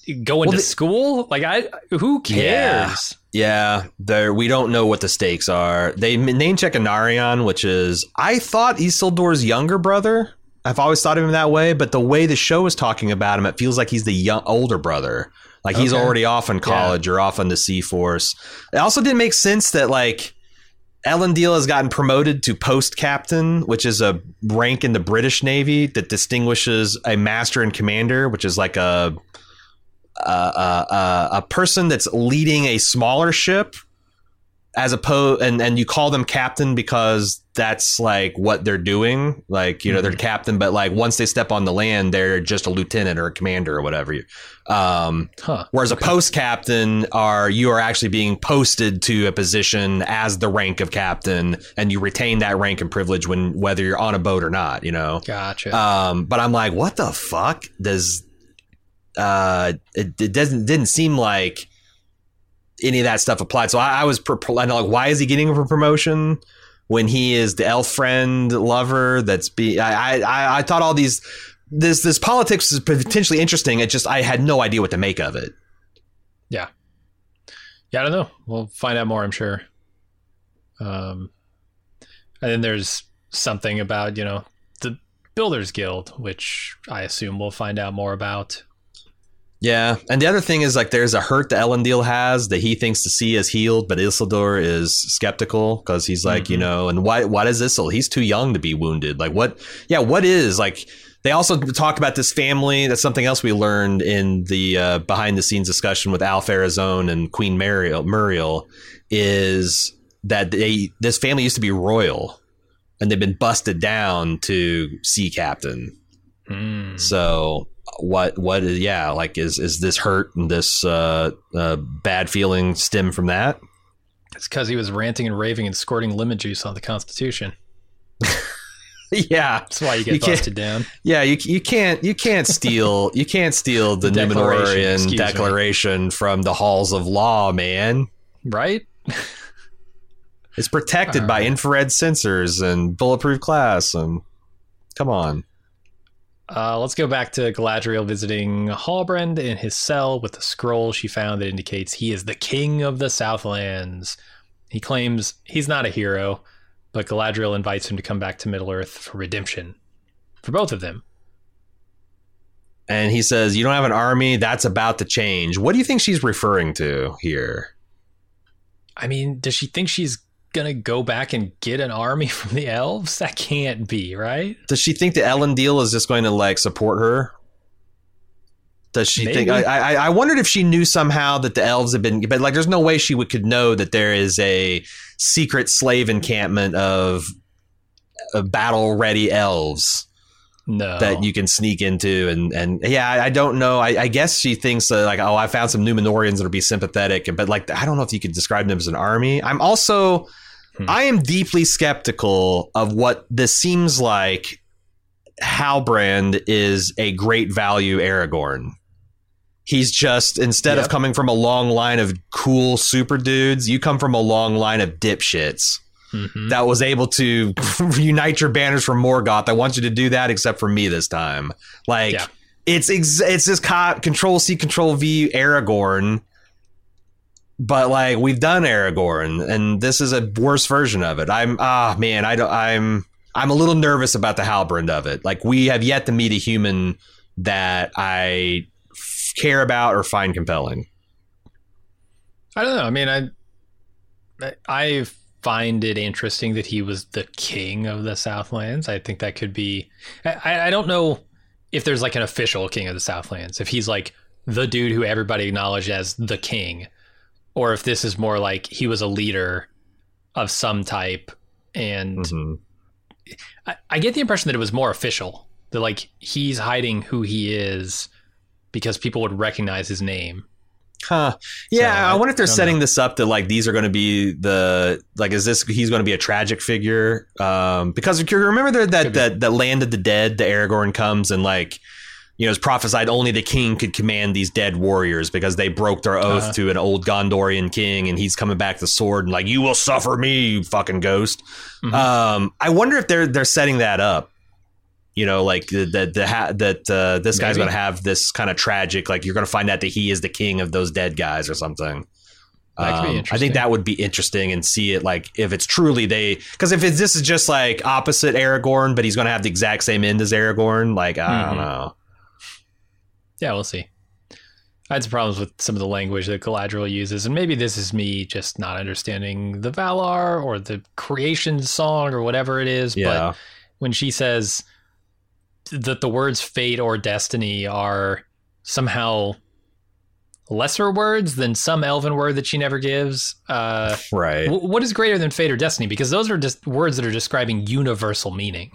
going well, to the, school. Like, I who cares? Yeah, yeah. There we don't know what the stakes are. They name check Anarion, which is I thought Isildur's younger brother. I've always thought of him that way, but the way the show is talking about him, it feels like he's the young, older brother. Like he's okay. already off in college yeah. or off on the Sea Force. It also didn't make sense that like Elendil has gotten promoted to post captain, which is a rank in the British Navy that distinguishes a master and commander, which is like a a, a, a person that's leading a smaller ship, as opposed and, and you call them captain because that's like what they're doing. Like, you know, mm-hmm. they're captain, but like once they step on the land, they're just a lieutenant or a commander or whatever. Um, huh. Whereas okay. a post captain are you are actually being posted to a position as the rank of captain, and you retain that rank and privilege when whether you're on a boat or not, you know? Gotcha. Um, but I'm like, what the fuck does uh, it, it doesn't didn't seem like any of that stuff applied. So I, I was perplexed. Like, why is he getting a promotion when he is the elf friend lover? That's be. I, I I thought all these this this politics is potentially interesting. It just I had no idea what to make of it. Yeah, yeah. I don't know. We'll find out more, I'm sure. Um, and then there's something about you know the Builders Guild, which I assume we'll find out more about. Yeah, and the other thing is like there's a hurt that Elendil has that he thinks the sea is healed, but Isildur is skeptical because he's like, mm-hmm. you know, and why why does Isil? He's too young to be wounded. Like what? Yeah, what is like? They also talk about this family. That's something else we learned in the uh, behind the scenes discussion with Alf Arizone and Queen Muriel, Muriel is that they this family used to be royal, and they've been busted down to sea captain. Mm. So. What what is yeah like is is this hurt and this uh, uh, bad feeling stem from that? It's because he was ranting and raving and squirting lemon juice on the Constitution. Yeah, that's why you get you busted down. Yeah, you you can't you can't steal you can't steal the, the Numenorian declaration, declaration from the halls of law, man. Right? It's protected uh, by infrared sensors and bulletproof glass. And come on. Uh, let's go back to Galadriel visiting Halbrand in his cell with a scroll she found that indicates he is the king of the Southlands. He claims he's not a hero, but Galadriel invites him to come back to Middle-earth for redemption. For both of them. And he says, you don't have an army, that's about to change. What do you think she's referring to here? I mean, does she think she's gonna go back and get an army from the elves? That can't be, right? Does she think that Elendil is just going to like support her? Does she Maybe. think? I, I I wondered if she knew somehow that the elves have been, but like, there's no way she would could know that there is a secret slave encampment of, of battle ready elves. No, that you can sneak into, and and yeah, I, I don't know. I, I guess she thinks uh, like, oh, I found some Numenorians that'll be sympathetic, but like, I don't know if you could describe them as an army. I'm also. Hmm. I am deeply skeptical of what this seems like. Halbrand is a great value Aragorn. He's just, instead yep. of coming from a long line of cool super dudes, you come from a long line of dipshits mm-hmm. that was able to unite your banners from Morgoth. I want you to do that, except for me this time. Like, yeah. it's ex- it's this co- Control C, Control V Aragorn. But like, we've done Aragorn, and this is a worse version of it. I'm ah man, I don't. I'm I'm a little nervous about the Halbrand of it. Like, we have yet to meet a human that I f- care about or find compelling. I don't know. I mean, I I find it interesting that he was the king of the Southlands. I think that could be. I I don't know if there's like an official king of the Southlands. If he's like the dude who everybody acknowledged as the king. Or if this is more like he was a leader of some type. And mm-hmm. I, I get the impression that it was more official. That like he's hiding who he is because people would recognize his name. Huh. Yeah, so, I, I wonder if they're setting know. this up that like these are going to be the like is this he's going to be a tragic figure? Um, because if you remember that that, that that Land of the Dead, the Aragorn comes and like you know, it's prophesied only the king could command these dead warriors because they broke their oath uh-huh. to an old Gondorian king, and he's coming back with the sword and like, you will suffer me, you fucking ghost. Mm-hmm. Um, I wonder if they're they're setting that up You know, like that the ha- that uh, this guy's Maybe. going to have this kind of tragic, like you're going to find out that he is the king of those dead guys or something. That could be Um, I interesting. think that would be interesting and see it like if it's truly they, because if it's, this is just like opposite Aragorn, but he's going to have the exact same end as Aragorn. Like, I don't Mhm. know. Yeah, we'll see. I had some problems with some of the language that Galadriel uses, and maybe this is me just not understanding the Valar or the creation song or whatever it is. Yeah. But when she says that the words fate or destiny are somehow lesser words than some elven word that she never gives, uh, Right. w- what is greater than fate or destiny? Because those are just words that are describing universal meaning.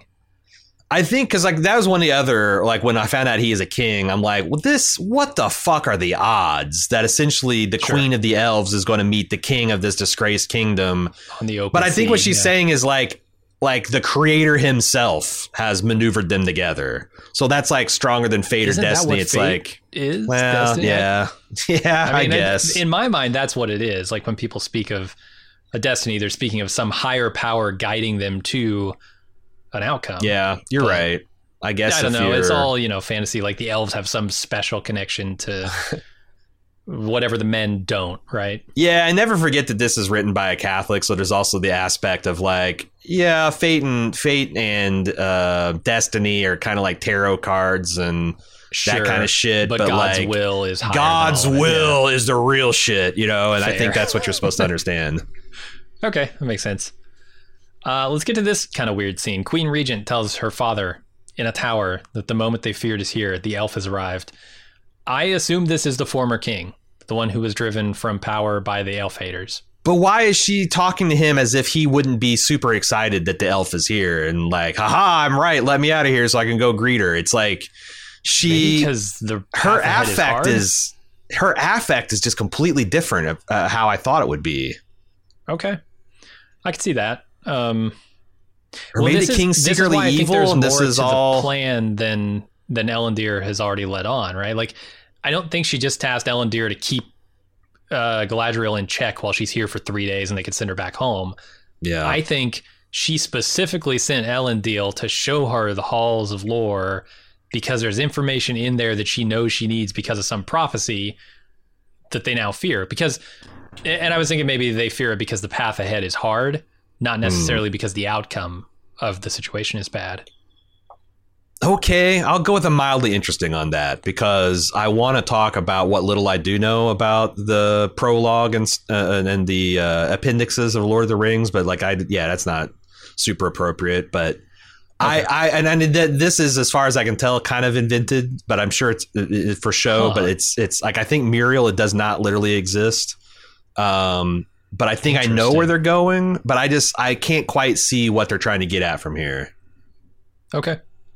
I think because like that was one of the other, like when I found out he is a king, I'm like, well, this, what the fuck are the odds that essentially the Sure. queen of the elves is going to meet the king of this disgraced kingdom? On the open But I think what sea, she's yeah. saying is like, like the creator himself has maneuvered them together. So that's like stronger than fate Isn't or that destiny. what It's fate like, is well, destiny? yeah, yeah, I, I mean, it- guess. in my mind, that's what it is. Like when people speak of a destiny, they're speaking of some higher power guiding them to an outcome. yeah, you're But- right. I guess I don't if know. It's you're- all, you know, fantasy. Like the elves have some special connection to whatever the men don't, right? Yeah, I never forget that this is written by a Catholic, so there's also the aspect of like, yeah, fate and fate and uh, destiny are kind of like tarot cards and Sure, that kind of shit. But, But, God's like, will is higher God's than all of it. will is the real shit, you know, and I Fair. think that's what you're supposed to understand. Yeah. Okay, that makes sense. Uh, let's get to this kind of weird scene. Queen Regent tells her father in a tower that the moment they feared is here. The elf has arrived. I assume this is the former king, the one who was driven from power by the elf haters. But why is she talking to him as if he wouldn't be super excited that the elf is here and like, haha, I'm right, let me out of here so I can go greet her? It's like she, because the her path ahead is affect hard? is, her affect is just completely different of uh, how I thought it would be. Okay, I could see that. Um, Or well, maybe this the is- king's this is secretly why I think evil there's and this more is to the all plan than than Elendil has already led on, right? Like, I don't think she just tasked Elendil to keep uh, Galadriel in check while she's here for three days and they could send her back home. Yeah. I think she specifically sent Elendil to show her the halls of lore because there's information in there that she knows she needs because of some prophecy that they now fear. Because, and I was thinking maybe they fear it because the path ahead is hard, not necessarily because the outcome of the situation is bad. Okay, I'll go with a mildly interesting on that because I want to talk about what little I do know about the prologue and uh, and the uh, appendixes of Lord of the Rings. But like, I yeah, that's not super appropriate. But I, I and I mean, that this is, as far as I can tell, kind of invented. But I'm sure it's it, it, for show. Huh. But it's it's like I think Muriel, it does not literally exist. Um, but I think I know Interesting. where they're going. But I just I can't quite see what they're trying to get at from here. Okay.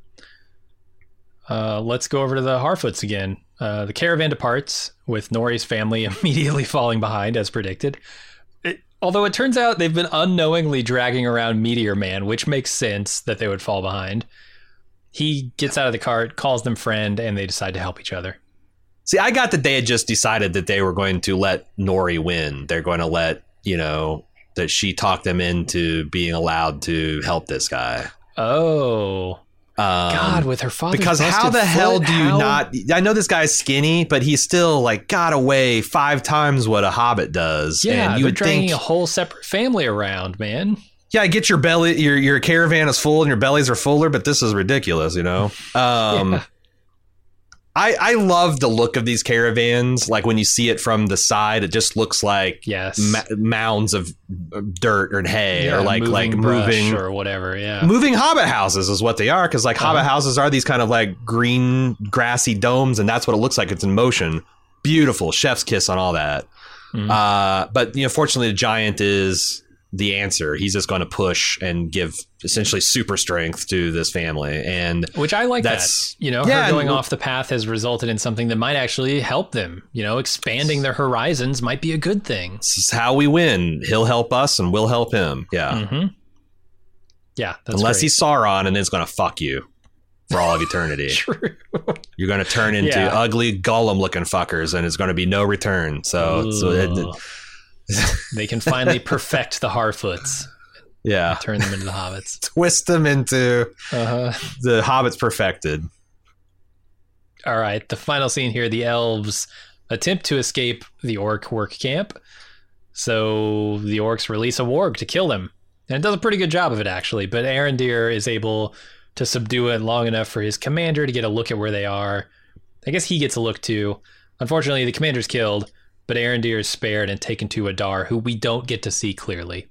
Uh, let's go over to the Harfoots again. Uh, the caravan departs with Nori's family immediately falling behind, as predicted. It, although it turns out they've been unknowingly dragging around Meteor Man, which makes sense that they would fall behind. He gets out of the cart, calls them friend, and they decide to help each other. See, I got that they had just decided that they were going to let Nori win. They're going to let, you know, that she talked them into being allowed to help this guy. Oh. Um, God, with her father's because how busted the hell foot, do you how- not? I know this guy's skinny, but he's still like got away five times what a hobbit does. Yeah, and you they're would dragging think, a whole separate family around, man. yeah, I get your belly, your your caravan is full and your bellies are fuller, but this is ridiculous, you know. Um, Yeah. I I love the look of these caravans. Like when you see it from the side, it just looks like Yes. ma- mounds of dirt or hay, Yeah, or like moving like brush moving or whatever. Yeah. moving hobbit houses is what they are, because like Uh-huh. hobbit houses are these kind of like green grassy domes, and that's what it looks like. It's in motion. Beautiful, chef's kiss on all that. Mhm. Uh, but you know, fortunately, the giant is the answer. He's just going to push and give essentially super strength to this family, and Which I like That's- that. You know, yeah, her going and- off the path has resulted in something that might actually help them. You know, expanding their horizons might be a good thing. this is how we win. He'll help us, and we'll help him. Yeah, Mm-hmm. Yeah, that's unless great. he's Sauron and is going to fuck you for all of eternity. True. You're going to turn into Yeah. ugly Gollum-looking fuckers, and it's going to be no return. So, so it, Ooh. They can finally perfect the Harfoots. Yeah. Turn them into the hobbits. Twist them into uh-huh. the hobbits perfected. All right. The final scene here, the elves attempt to escape the orc work camp. So the orcs release a warg to kill them. And it does a pretty good job of it, actually. But Arondir is able to subdue it long enough for his commander to get a look at where they are. I guess he gets a look too. Unfortunately, the commander's killed, but Arondir is spared and taken to Adar, who we don't get to see clearly.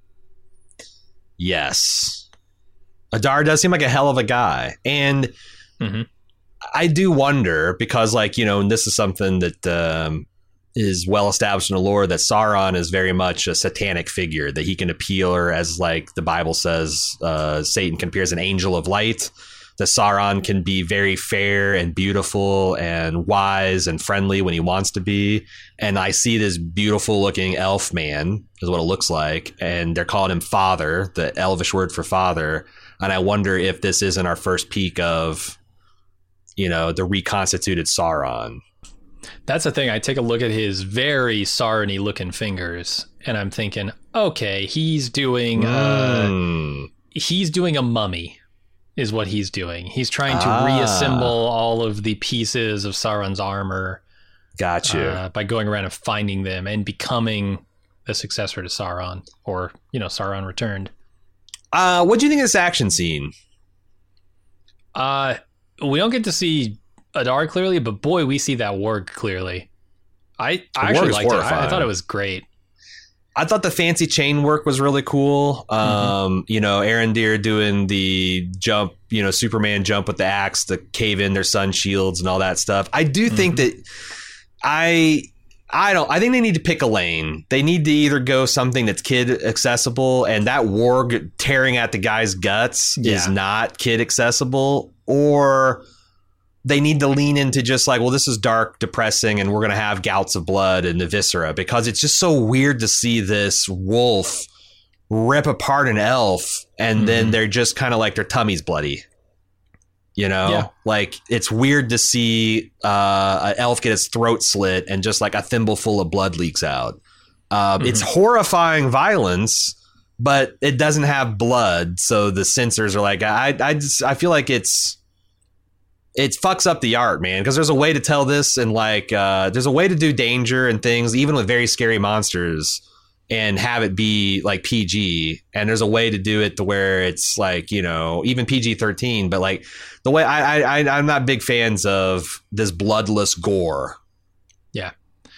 Yes. Adar does seem like a hell of a guy. And mm-hmm. I do wonder, because, like, you know, and this is something that um, is well established in the lore, that Sauron is very much a satanic figure, that he can appear, or as like the Bible says, uh, Satan can appear as an angel of light. That Sauron can be very fair and beautiful and wise and friendly when he wants to be. And I see this beautiful looking elf man is what it looks like. And they're calling him Father, the elvish word for father. And I wonder if this isn't our first peek of, you know, the reconstituted Sauron. That's the thing. I take a look at his very Sauron-y looking fingers and I'm thinking, okay, he's doing, mm. uh, he's doing a mummy. Is what he's doing. He's trying to ah. reassemble all of the pieces of Sauron's armor. Got you. Uh, by going around and finding them and becoming the successor to Sauron, or, you know, Sauron Returned. Uh, what do you think of this action scene? Uh, we don't get to see Adar clearly, but boy, we see that warg clearly. I, I actually liked it. I, I thought it was great. I thought the fancy chain work was really cool. Um, mm-hmm. You know, Arondir doing the jump, you know, Superman jump with the axe to cave in their sun shields and all that stuff. I do mm-hmm. think that I, I don't, I think they need to pick a lane. They need to either go something that's kid accessible, and that warg tearing at the guy's guts yeah. is not kid accessible, or they need to lean into just like, well, this is dark, depressing, and we're going to have gouts of blood and the viscera, because it's just so weird to see this wolf rip apart an elf and mm-hmm. then they're just kind of like their tummy's bloody. You know, yeah. like it's weird to see uh, an elf get its throat slit and just like a thimble full of blood leaks out. Uh, mm-hmm. It's horrifying violence, but it doesn't have blood. So the censors are like, I, I just, I feel like it's, it fucks up the art, man, because there's a way to tell this, and like uh, there's a way to do danger and things, even with very scary monsters, and have it be like P G. And there's a way to do it to where it's like, you know, even P G thirteen. But like the way I, I, I'm not big fans of this bloodless gore. Yeah,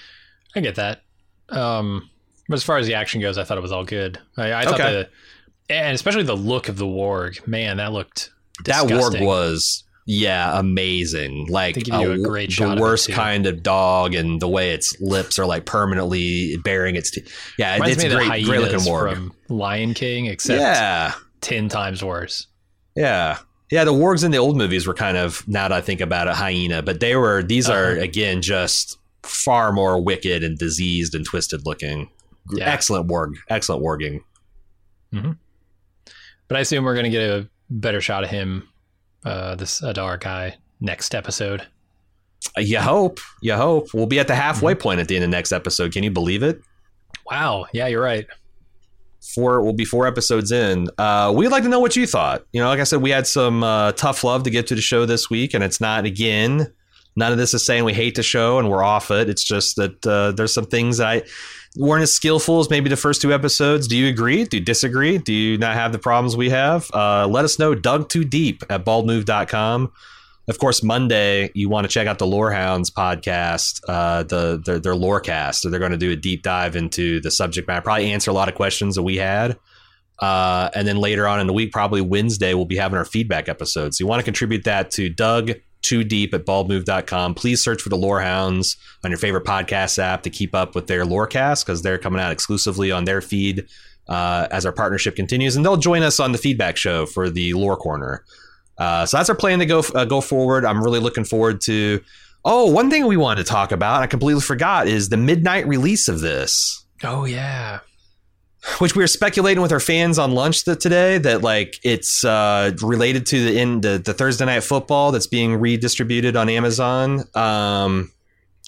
I get that. Um, but as far as the action goes, I thought it was all good. I, I thought okay. the, and especially the look of the warg, man, that looked disgusting. That warg was. Yeah, amazing. Like a, a great the worst kind of dog, and the way its lips are like permanently bearing its teeth. Yeah, Reminds it's me a great, great looking warg from Lion King, except yeah. ten times worse. Yeah, yeah. The wargs in the old movies were kind of, now that I think about it, hyena, but they were. These uh-huh. are again just far more wicked and diseased and twisted looking. Yeah. Excellent warg, excellent warging. Mm-hmm. But I assume we're going to get a better shot of him. Uh, this Adar guy next episode. You hope. You hope. We'll be at the halfway mm-hmm. point at the end of next episode. Can you believe it? Wow. Yeah, you're right. Four. We'll be four episodes in. Uh, we'd like to know what you thought. You know, like I said, we had some uh, tough love to give to the show this week, and it's not, again, none of this is saying we hate the show and we're off it. It's just that uh, there's some things that I weren't as skillful as maybe the first two episodes. Do you agree? Do you disagree? Do you not have the problems we have? Uh, let us know. Dug Too Deep at bald move dot com. Of course, Monday, you want to check out the Lorehounds podcast, uh, the their, their Lorecast. So they're going to do a deep dive into the subject matter, probably answer a lot of questions that we had. Uh, and then later on in the week, probably Wednesday, we'll be having our feedback episode. So you want to contribute that to Dug Too Deep at bald move dot com. Please search for the Lorehounds on your favorite podcast app to keep up with their Lorecast, because they're coming out exclusively on their feed uh, as our partnership continues. And they'll join us on the feedback show for the Lore Corner. Uh, so that's our plan to go uh, go forward. I'm really looking forward to... Oh, one thing we wanted to talk about, I completely forgot, is the midnight release of this. Oh, yeah. Which we were speculating with our fans on lunch th- today that like it's uh, related to the in the, the Thursday Night Football that's being redistributed on Amazon. Um,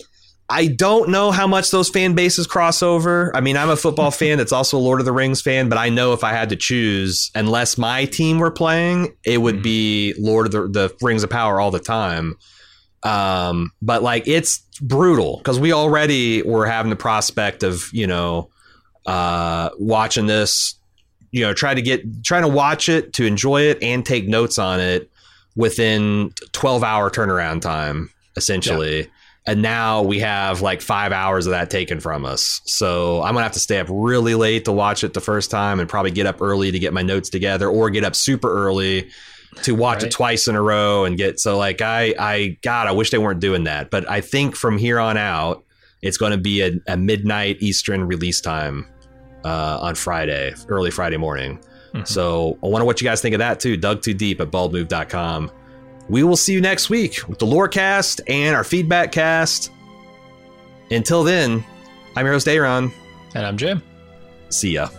I don't know how much those fan bases cross over. I mean, I'm a football fan that's also a Lord of the Rings fan, but I know if I had to choose, unless my team were playing, it would be Lord of the, the Rings of Power all the time. Um, but like, it's brutal because we already were having the prospect of, you know, uh, watching this, you know, try to get, trying to watch it, to enjoy it and take notes on it within twelve hour turnaround time, essentially. Yeah. And now we have like five hours of that taken from us. So I'm going to have to stay up really late to watch it the first time and probably get up early to get my notes together, or get up super early to watch right. it twice in a row and get. So like, I, I, God, I wish they weren't doing that. But I think from here on out, it's going to be a, a midnight Eastern release time uh, on Friday, early Friday morning. Mm-hmm. So I wonder what you guys think of that too. Dug Too Deep at bald move dot com. We will see you next week with the Lorecast and our feedback cast. Until then, I'm your host, Aaron. And I'm Jim. See ya.